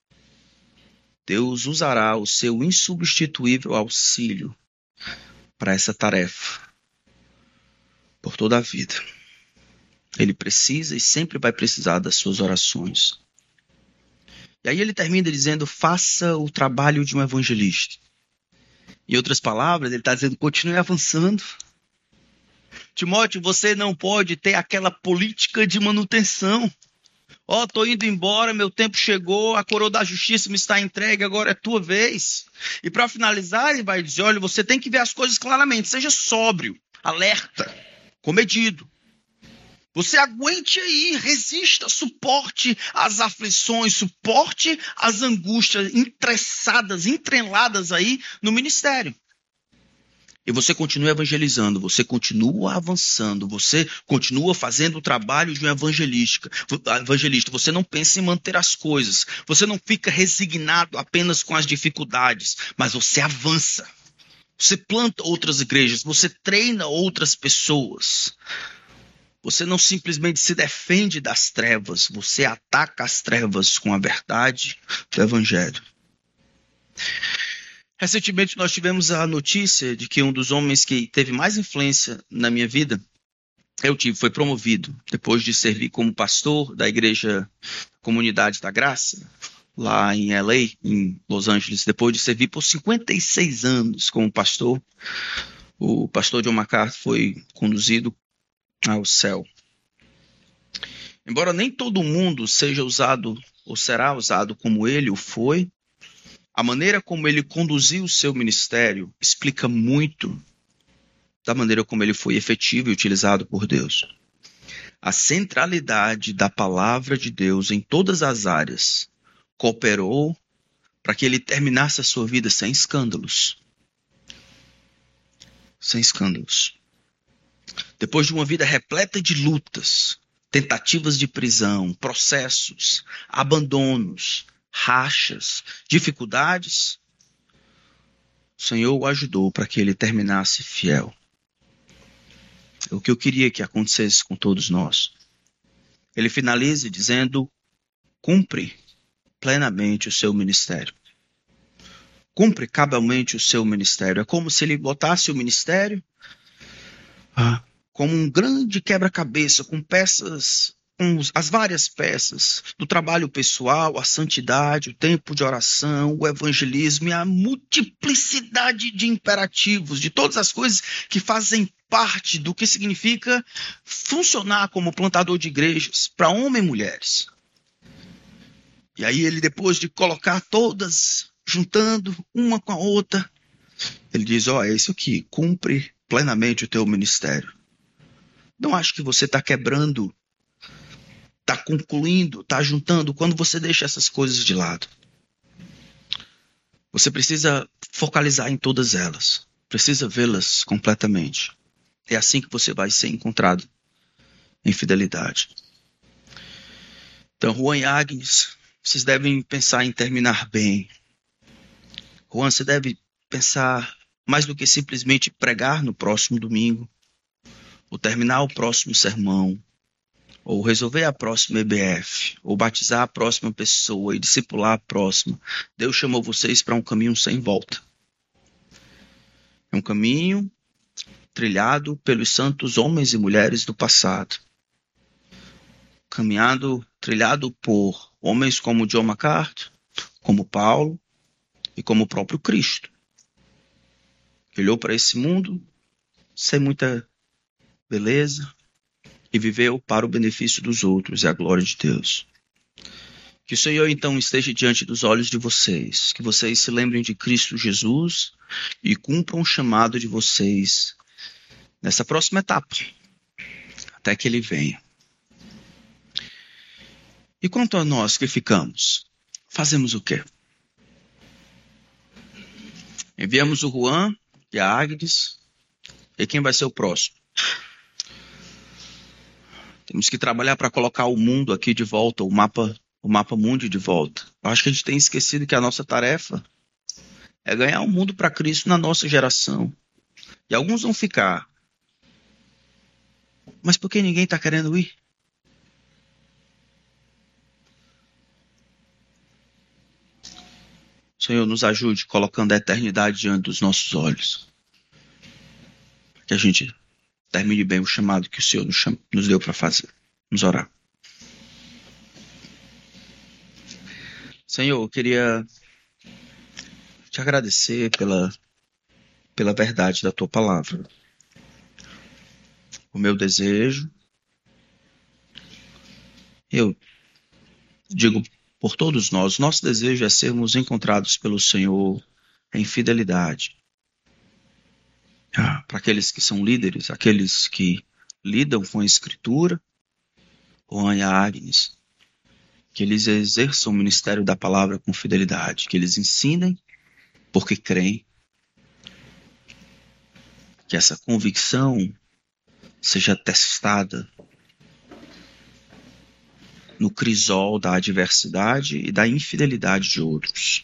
Deus usará o seu insubstituível auxílio para essa tarefa por toda a vida. Ele precisa e sempre vai precisar das suas orações. E aí ele termina dizendo: faça o trabalho de um evangelista. Em outras palavras, ele está dizendo: continue avançando. Timóteo, você não pode ter aquela política de manutenção. Ó, oh, estou indo embora, meu tempo chegou, a coroa da justiça me está entregue, agora é tua vez. E para finalizar, ele vai dizer: olha, você tem que ver as coisas claramente, seja sóbrio, alerta, comedido. Você aguente aí, resista, suporte as aflições, suporte as angústias entreçadas, entreladas aí no ministério. E você continua evangelizando, você continua avançando, você continua fazendo o trabalho de um evangelista. evangelista. Você não pensa em manter as coisas, você não fica resignado apenas com as dificuldades, mas você avança. Você planta outras igrejas, você treina outras pessoas. Você não simplesmente se defende das trevas, você ataca as trevas com a verdade do evangelho. Recentemente nós tivemos a notícia de que um dos homens que teve mais influência na minha vida, eu tive, foi promovido depois de servir como pastor da igreja Comunidade da Graça, lá em L A, em Los Angeles, depois de servir por cinquenta e seis anos como pastor. O pastor John MacArthur foi conduzido ao céu. Embora nem todo mundo seja usado ou será usado como ele o foi, a maneira como ele conduziu o seu ministério explica muito da maneira como ele foi efetivo e utilizado por Deus. A centralidade da palavra de Deus em todas as áreas cooperou para que ele terminasse a sua vida sem escândalos. Sem escândalos. Depois de uma vida repleta de lutas, tentativas de prisão, processos, abandonos, rachas, dificuldades, o Senhor o ajudou para que ele terminasse fiel. É o que eu queria que acontecesse com todos nós. Ele finaliza dizendo: cumpre plenamente o seu ministério. Cumpre cabalmente o seu ministério. É como se ele botasse o ministério ah, como um grande quebra-cabeça, com peças, com as várias peças do trabalho pessoal, a santidade, o tempo de oração, o evangelismo e a multiplicidade de imperativos, de todas as coisas que fazem parte do que significa funcionar como plantador de igrejas para homens e mulheres. E aí ele, depois de colocar todas, juntando uma com a outra, ele diz: ó, oh, é isso aqui, cumpre plenamente o teu ministério. Não acho que você está quebrando, está concluindo, está juntando quando você deixa essas coisas de lado. Você precisa focalizar em todas elas. Precisa vê-las completamente. É assim que você vai ser encontrado em fidelidade. Então, Juan e Agnes, vocês devem pensar em terminar bem. Juan, você deve pensar mais do que simplesmente pregar no próximo domingo, ou terminar o próximo sermão, ou resolver a próxima E B F, ou batizar a próxima pessoa e discipular a próxima. Deus chamou vocês para um caminho sem volta. É um caminho trilhado pelos santos homens e mulheres do passado. Caminhado, trilhado por homens como John MacArthur, como Paulo e como o próprio Cristo. Que olhou para esse mundo sem muita beleza e viveu para o benefício dos outros e a glória de Deus. Que o Senhor então esteja diante dos olhos de vocês, que vocês se lembrem de Cristo Jesus e cumpram o chamado de vocês nessa próxima etapa, até que Ele venha. E quanto a nós que ficamos, fazemos o quê? Enviamos o Juan e a Agnes, e quem vai ser o próximo? Temos que trabalhar para colocar o mundo aqui de volta, o mapa, o mapa mundi de volta. Eu acho que a gente tem esquecido que a nossa tarefa é ganhar o mundo para Cristo na nossa geração. E alguns vão ficar. Mas por que ninguém está querendo ir? Senhor, nos ajude colocando a eternidade diante dos nossos olhos. Que a gente termine bem o chamado que o Senhor nos, chama, nos deu para fazer. Vamos orar. Senhor, eu queria te agradecer pela, pela verdade da tua palavra. O meu desejo, eu digo por todos nós, nosso desejo é sermos encontrados pelo Senhor em fidelidade. Ah, para aqueles que são líderes, aqueles que lidam com a Escritura, Juan e Agnes, que eles exerçam o ministério da palavra com fidelidade, que eles ensinem porque creem, que essa convicção seja testada no crisol da adversidade e da infidelidade de outros.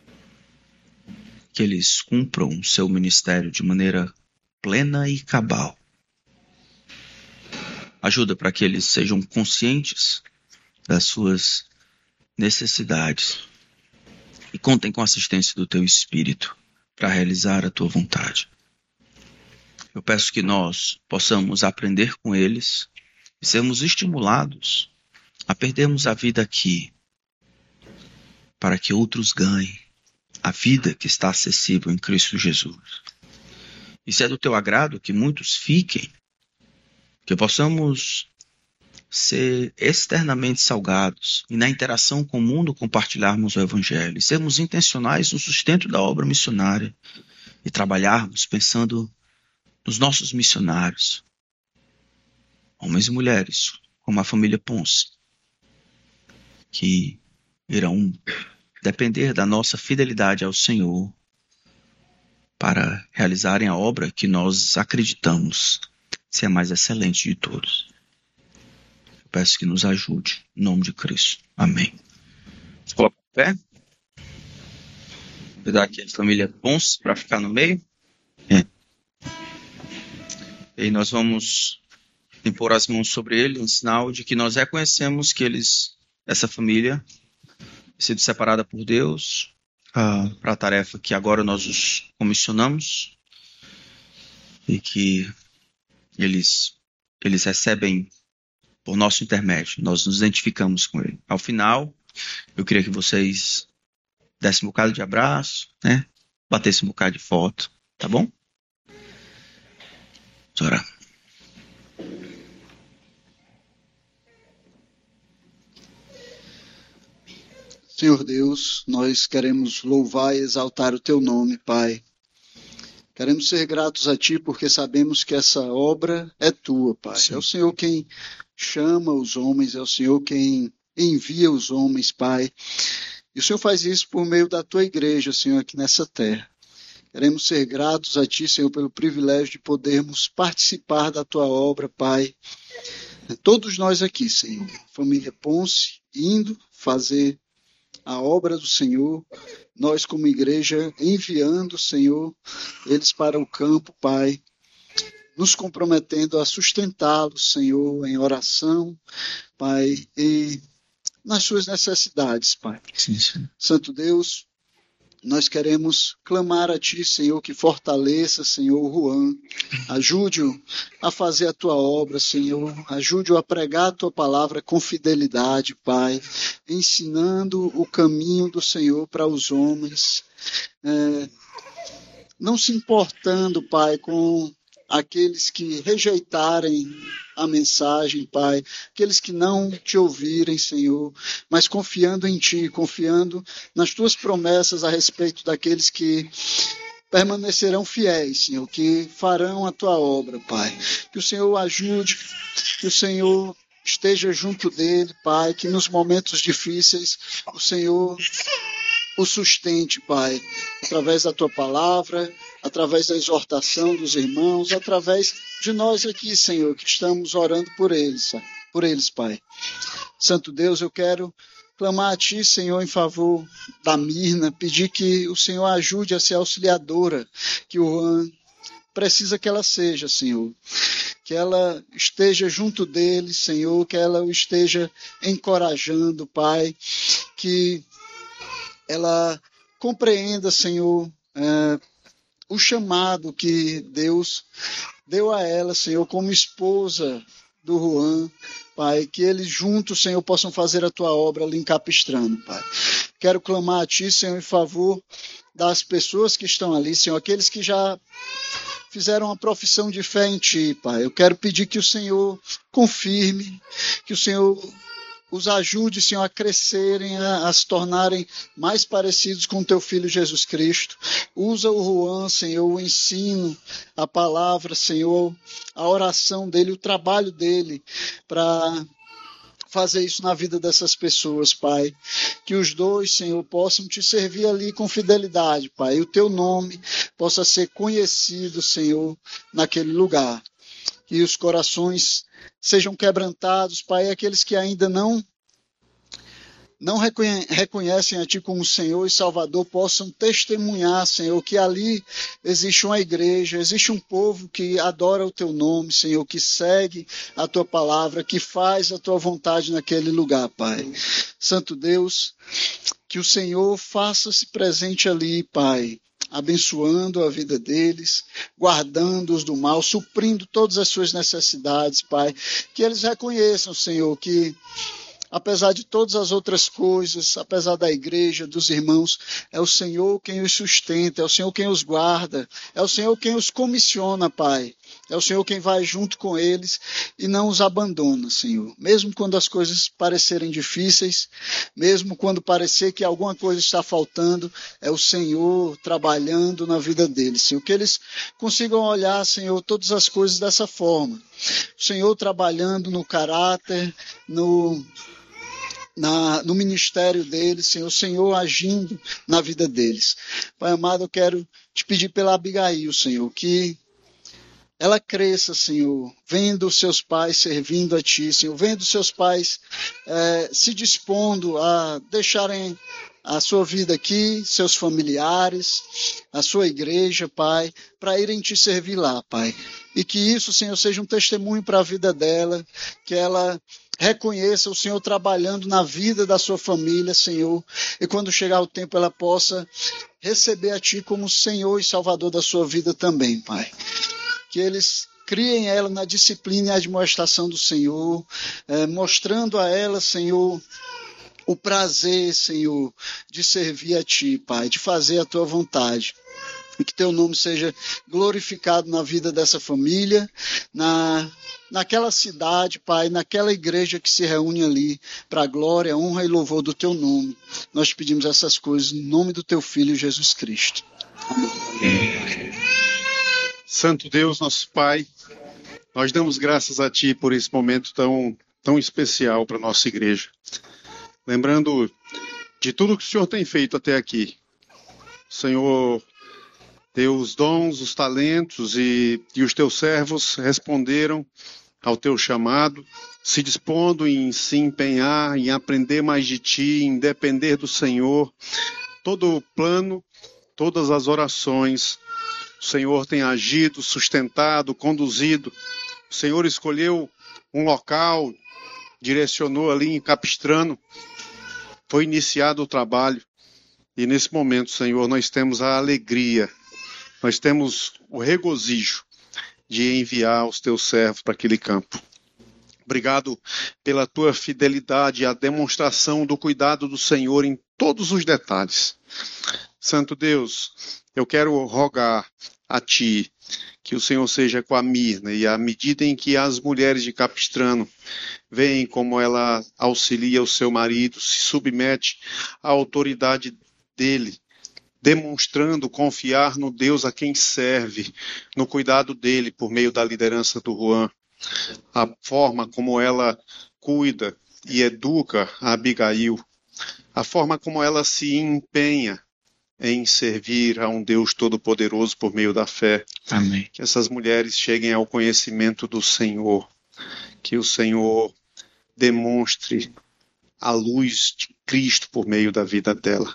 Que eles cumpram o seu ministério de maneira plena e cabal. Ajuda para que eles sejam conscientes das suas necessidades e contem com a assistência do teu Espírito para realizar a tua vontade. Eu peço que nós possamos aprender com eles e sermos estimulados a perdermos a vida aqui para que outros ganhem a vida que está acessível em Cristo Jesus. e se é do teu agrado que muitos fiquem, que possamos ser externamente salgados e na interação com o mundo compartilharmos o Evangelho, e sermos intencionais no sustento da obra missionária e trabalharmos pensando nos nossos missionários, homens e mulheres, como a família Ponce, que irão depender da nossa fidelidade ao Senhor para realizarem a obra que nós acreditamos ser a mais excelente de todos. Eu peço que nos ajude, em nome de Cristo. Amém. Vamos colocar o pé. Vou dar aqui a família Ponce para ficar no meio. É. E nós vamos impor as mãos sobre ele em sinal de que nós reconhecemos que eles, essa família, tem sido separada por Deus uh, para a tarefa que agora nós os comissionamos e que eles, eles recebem por nosso intermédio. Nós nos identificamos com ele. Ao final, eu queria que vocês dessem um bocado de abraço, né? Batessem um bocado de foto, tá bom? Vamos orar. Senhor Deus, nós queremos louvar e exaltar o Teu nome, Pai. Queremos ser gratos a Ti porque sabemos que essa obra é Tua, Pai. Sim. É o Senhor quem chama os homens, é o Senhor quem envia os homens, Pai. E o Senhor faz isso por meio da Tua igreja, Senhor, aqui nessa terra. Queremos ser gratos a Ti, Senhor, pelo privilégio de podermos participar da Tua obra, Pai. Todos nós aqui, Senhor, família Ponce, indo fazer a obra do Senhor, nós como igreja enviando, Senhor, eles para o campo, Pai, nos comprometendo a sustentá-los, Senhor, em oração, Pai, e nas suas necessidades, Pai. Sim, sim. Santo Deus, nós queremos clamar a Ti, Senhor, que fortaleça, Senhor, o Juan. Ajude-o a fazer a Tua obra, Senhor. Ajude-o a pregar a Tua palavra com fidelidade, Pai. Ensinando o caminho do Senhor para os homens. É, não se importando, Pai, com aqueles que rejeitarem a mensagem, Pai, aqueles que não te ouvirem, Senhor, mas confiando em Ti, confiando nas Tuas promessas a respeito daqueles que permanecerão fiéis, Senhor, que farão a Tua obra, Pai. Que o Senhor ajude, que o Senhor esteja junto dele, Pai, que nos momentos difíceis o Senhor o sustente, Pai, através da Tua palavra, através da exortação dos irmãos, através de nós aqui, Senhor, que estamos orando por eles, por eles, Pai. Santo Deus, eu quero clamar a Ti, Senhor, em favor da Mirna, pedir que o Senhor ajude a ser auxiliadora, que o Juan precisa que ela seja, Senhor. Que ela esteja junto dele, Senhor, que ela o esteja encorajando, Pai, que ela compreenda, Senhor, é, o chamado que Deus deu a ela, Senhor, como esposa do Juan, Pai, que eles juntos, Senhor, possam fazer a Tua obra ali em Capistrano, Pai. Quero clamar a Ti, Senhor, em favor das pessoas que estão ali, Senhor, aqueles que já fizeram uma profissão de fé em Ti, Pai. Eu quero pedir que o Senhor confirme, que o Senhor os ajude, Senhor, a crescerem, a, a se tornarem mais parecidos com o Teu Filho Jesus Cristo. Usa o Juan, Senhor, o ensino, a palavra, Senhor, a oração dele, o trabalho dele, para fazer isso na vida dessas pessoas, Pai. Que os dois, Senhor, possam Te servir ali com fidelidade, Pai. E o Teu nome possa ser conhecido, Senhor, naquele lugar. Que os corações sejam quebrantados, Pai, aqueles que ainda não não reconhe- reconhecem a Ti como Senhor e Salvador, possam testemunhar, Senhor, que ali existe uma igreja, existe um povo que adora o Teu nome, Senhor, que segue a Tua palavra, que faz a Tua vontade naquele lugar, Pai. Santo Deus, que o Senhor faça-se presente ali, Pai, abençoando a vida deles, guardando-os do mal, suprindo todas as suas necessidades, Pai. Que eles reconheçam, Senhor, que apesar de todas as outras coisas, apesar da igreja, dos irmãos, é o Senhor quem os sustenta, é o Senhor quem os guarda, é o Senhor quem os comissiona, Pai. É o Senhor quem vai junto com eles e não os abandona, Senhor. Mesmo quando as coisas parecerem difíceis, mesmo quando parecer que alguma coisa está faltando, é o Senhor trabalhando na vida deles, Senhor. Que eles consigam olhar, Senhor, todas as coisas dessa forma. O Senhor trabalhando no caráter, no... Na, no ministério deles, Senhor, o Senhor agindo na vida deles. Pai amado, eu quero te pedir pela Abigail, Senhor, que ela cresça, Senhor, vendo os seus pais servindo a Ti, Senhor, vendo os seus pais é, se dispondo a deixarem a sua vida aqui, seus familiares, a sua igreja, Pai, para irem Te servir lá, Pai. E que isso, Senhor, seja um testemunho para a vida dela, que ela reconheça o Senhor trabalhando na vida da sua família, Senhor, e quando chegar o tempo ela possa receber a Ti como Senhor e Salvador da sua vida também, Pai. Que eles criem ela na disciplina e admoestação do Senhor, eh, mostrando a ela, Senhor, o prazer, Senhor, de servir a Ti, Pai, de fazer a Tua vontade. E que Teu nome seja glorificado na vida dessa família, na, naquela cidade, Pai, naquela igreja que se reúne ali, para a glória, honra e louvor do Teu nome. Nós te pedimos essas coisas em nome do Teu Filho, Jesus Cristo. Amém. Santo Deus, nosso Pai, nós damos graças a Ti por esse momento tão, tão especial para a nossa igreja. Lembrando de tudo que o Senhor tem feito até aqui. O Senhor deu os dons, os talentos e, e os Teus servos responderam ao Teu chamado, se dispondo em se empenhar, em aprender mais de Ti, em depender do Senhor. Todo o plano, todas as orações, o Senhor tem agido, sustentado, conduzido. O Senhor escolheu um local, direcionou ali em Capistrano. Foi iniciado o trabalho. E nesse momento, Senhor, nós temos a alegria, nós temos o regozijo de enviar os Teus servos para aquele campo. Obrigado pela Tua fidelidade e a demonstração do cuidado do Senhor em todos os detalhes. Santo Deus, eu quero rogar a Ti que o Senhor seja com a Mirna, e à medida em que as mulheres de Capistrano veem como ela auxilia o seu marido, se submete à autoridade dele, demonstrando confiar no Deus a quem serve, no cuidado dele por meio da liderança do Juan, a forma como ela cuida e educa a Abigail, a forma como ela se empenha em servir a um Deus Todo-Poderoso por meio da fé. Amém. Que essas mulheres cheguem ao conhecimento do Senhor, que o Senhor demonstre a luz de Cristo por meio da vida dela.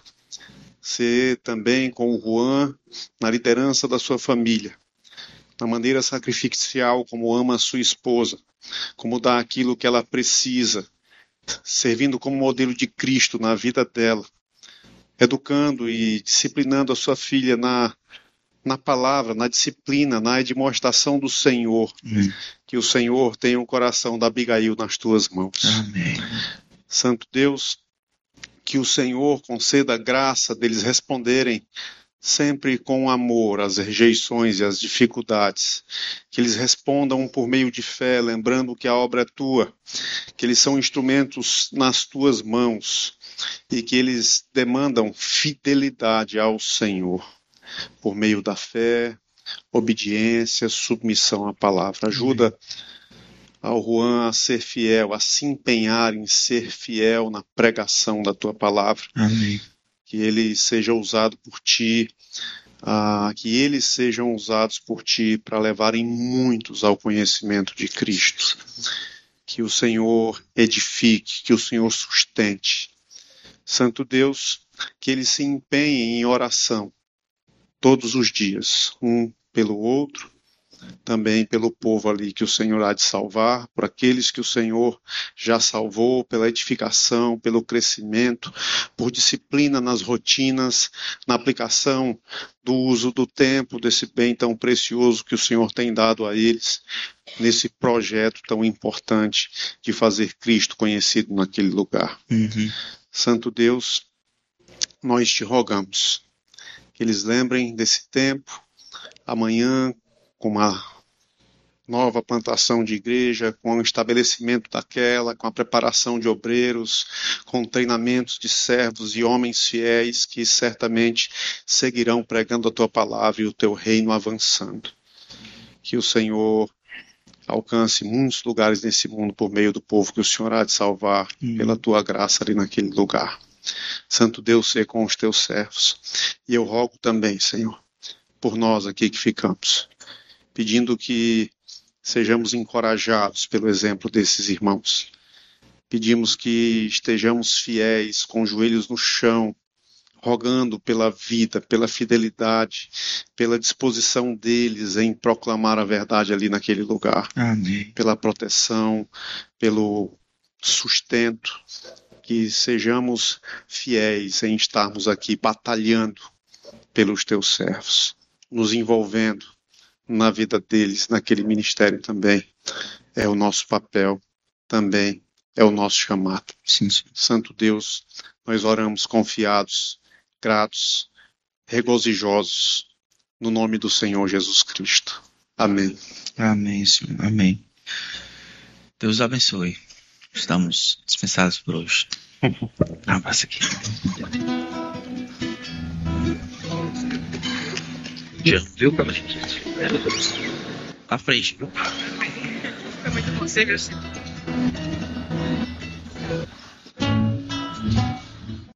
Ser também com o Juan na liderança da sua família, na maneira sacrificial como ama a sua esposa, como dá aquilo que ela precisa, servindo como modelo de Cristo na vida dela, educando e disciplinando a sua filha na, na palavra, na disciplina, na admoestação do Senhor. Amém. Que o Senhor tenha o coração da Abigail nas tuas mãos. Amém. Santo Deus, que o Senhor conceda a graça deles responderem sempre com amor às rejeições e às dificuldades. Que eles respondam por meio de fé, lembrando que a obra é tua, que eles são instrumentos nas tuas mãos e que eles demandam fidelidade ao Senhor por meio da fé, obediência, submissão à palavra. Ajuda ao Juan a ser fiel, a se empenhar em ser fiel na pregação da tua palavra. Amém. Que ele seja usado por ti, uh, que eles sejam usados por ti para levarem muitos ao conhecimento de Cristo. Que o Senhor edifique, que o Senhor sustente. Santo Deus, que eles se empenhem em oração todos os dias, um pelo outro, também pelo povo ali que o Senhor há de salvar, por aqueles que o Senhor já salvou, pela edificação, pelo crescimento, por disciplina nas rotinas, na aplicação do uso do tempo, desse bem tão precioso que o Senhor tem dado a eles, nesse projeto tão importante de fazer Cristo conhecido naquele lugar. Uhum. Santo Deus, nós te rogamos que eles lembrem desse tempo, amanhã, com uma nova plantação de igreja, com o estabelecimento daquela, com a preparação de obreiros, com treinamentos de servos e homens fiéis que certamente seguirão pregando a tua palavra e o teu reino avançando. Que o Senhor alcance muitos lugares nesse mundo por meio do povo que o Senhor há de salvar, uhum. pela tua graça ali naquele lugar. Santo Deus, seja com os teus servos. E eu rogo também, Senhor, por nós aqui que ficamos, pedindo que sejamos encorajados pelo exemplo desses irmãos. Pedimos que estejamos fiéis, com os joelhos no chão, rogando pela vida, pela fidelidade, pela disposição deles em proclamar a verdade ali naquele lugar. Amém. Pela proteção, pelo sustento, que sejamos fiéis em estarmos aqui batalhando pelos teus servos, nos envolvendo na vida deles, naquele ministério também. É o nosso papel, também é o nosso chamado. Sim, sim. Santo Deus, nós oramos confiados, gratos, regozijosos, no nome do Senhor Jesus Cristo. Amém. Amém, Senhor. Amém. Deus abençoe. Estamos dispensados por hoje. Ah, passa aqui. Já viu como a gente... À frente, viu? É muito possível, sim.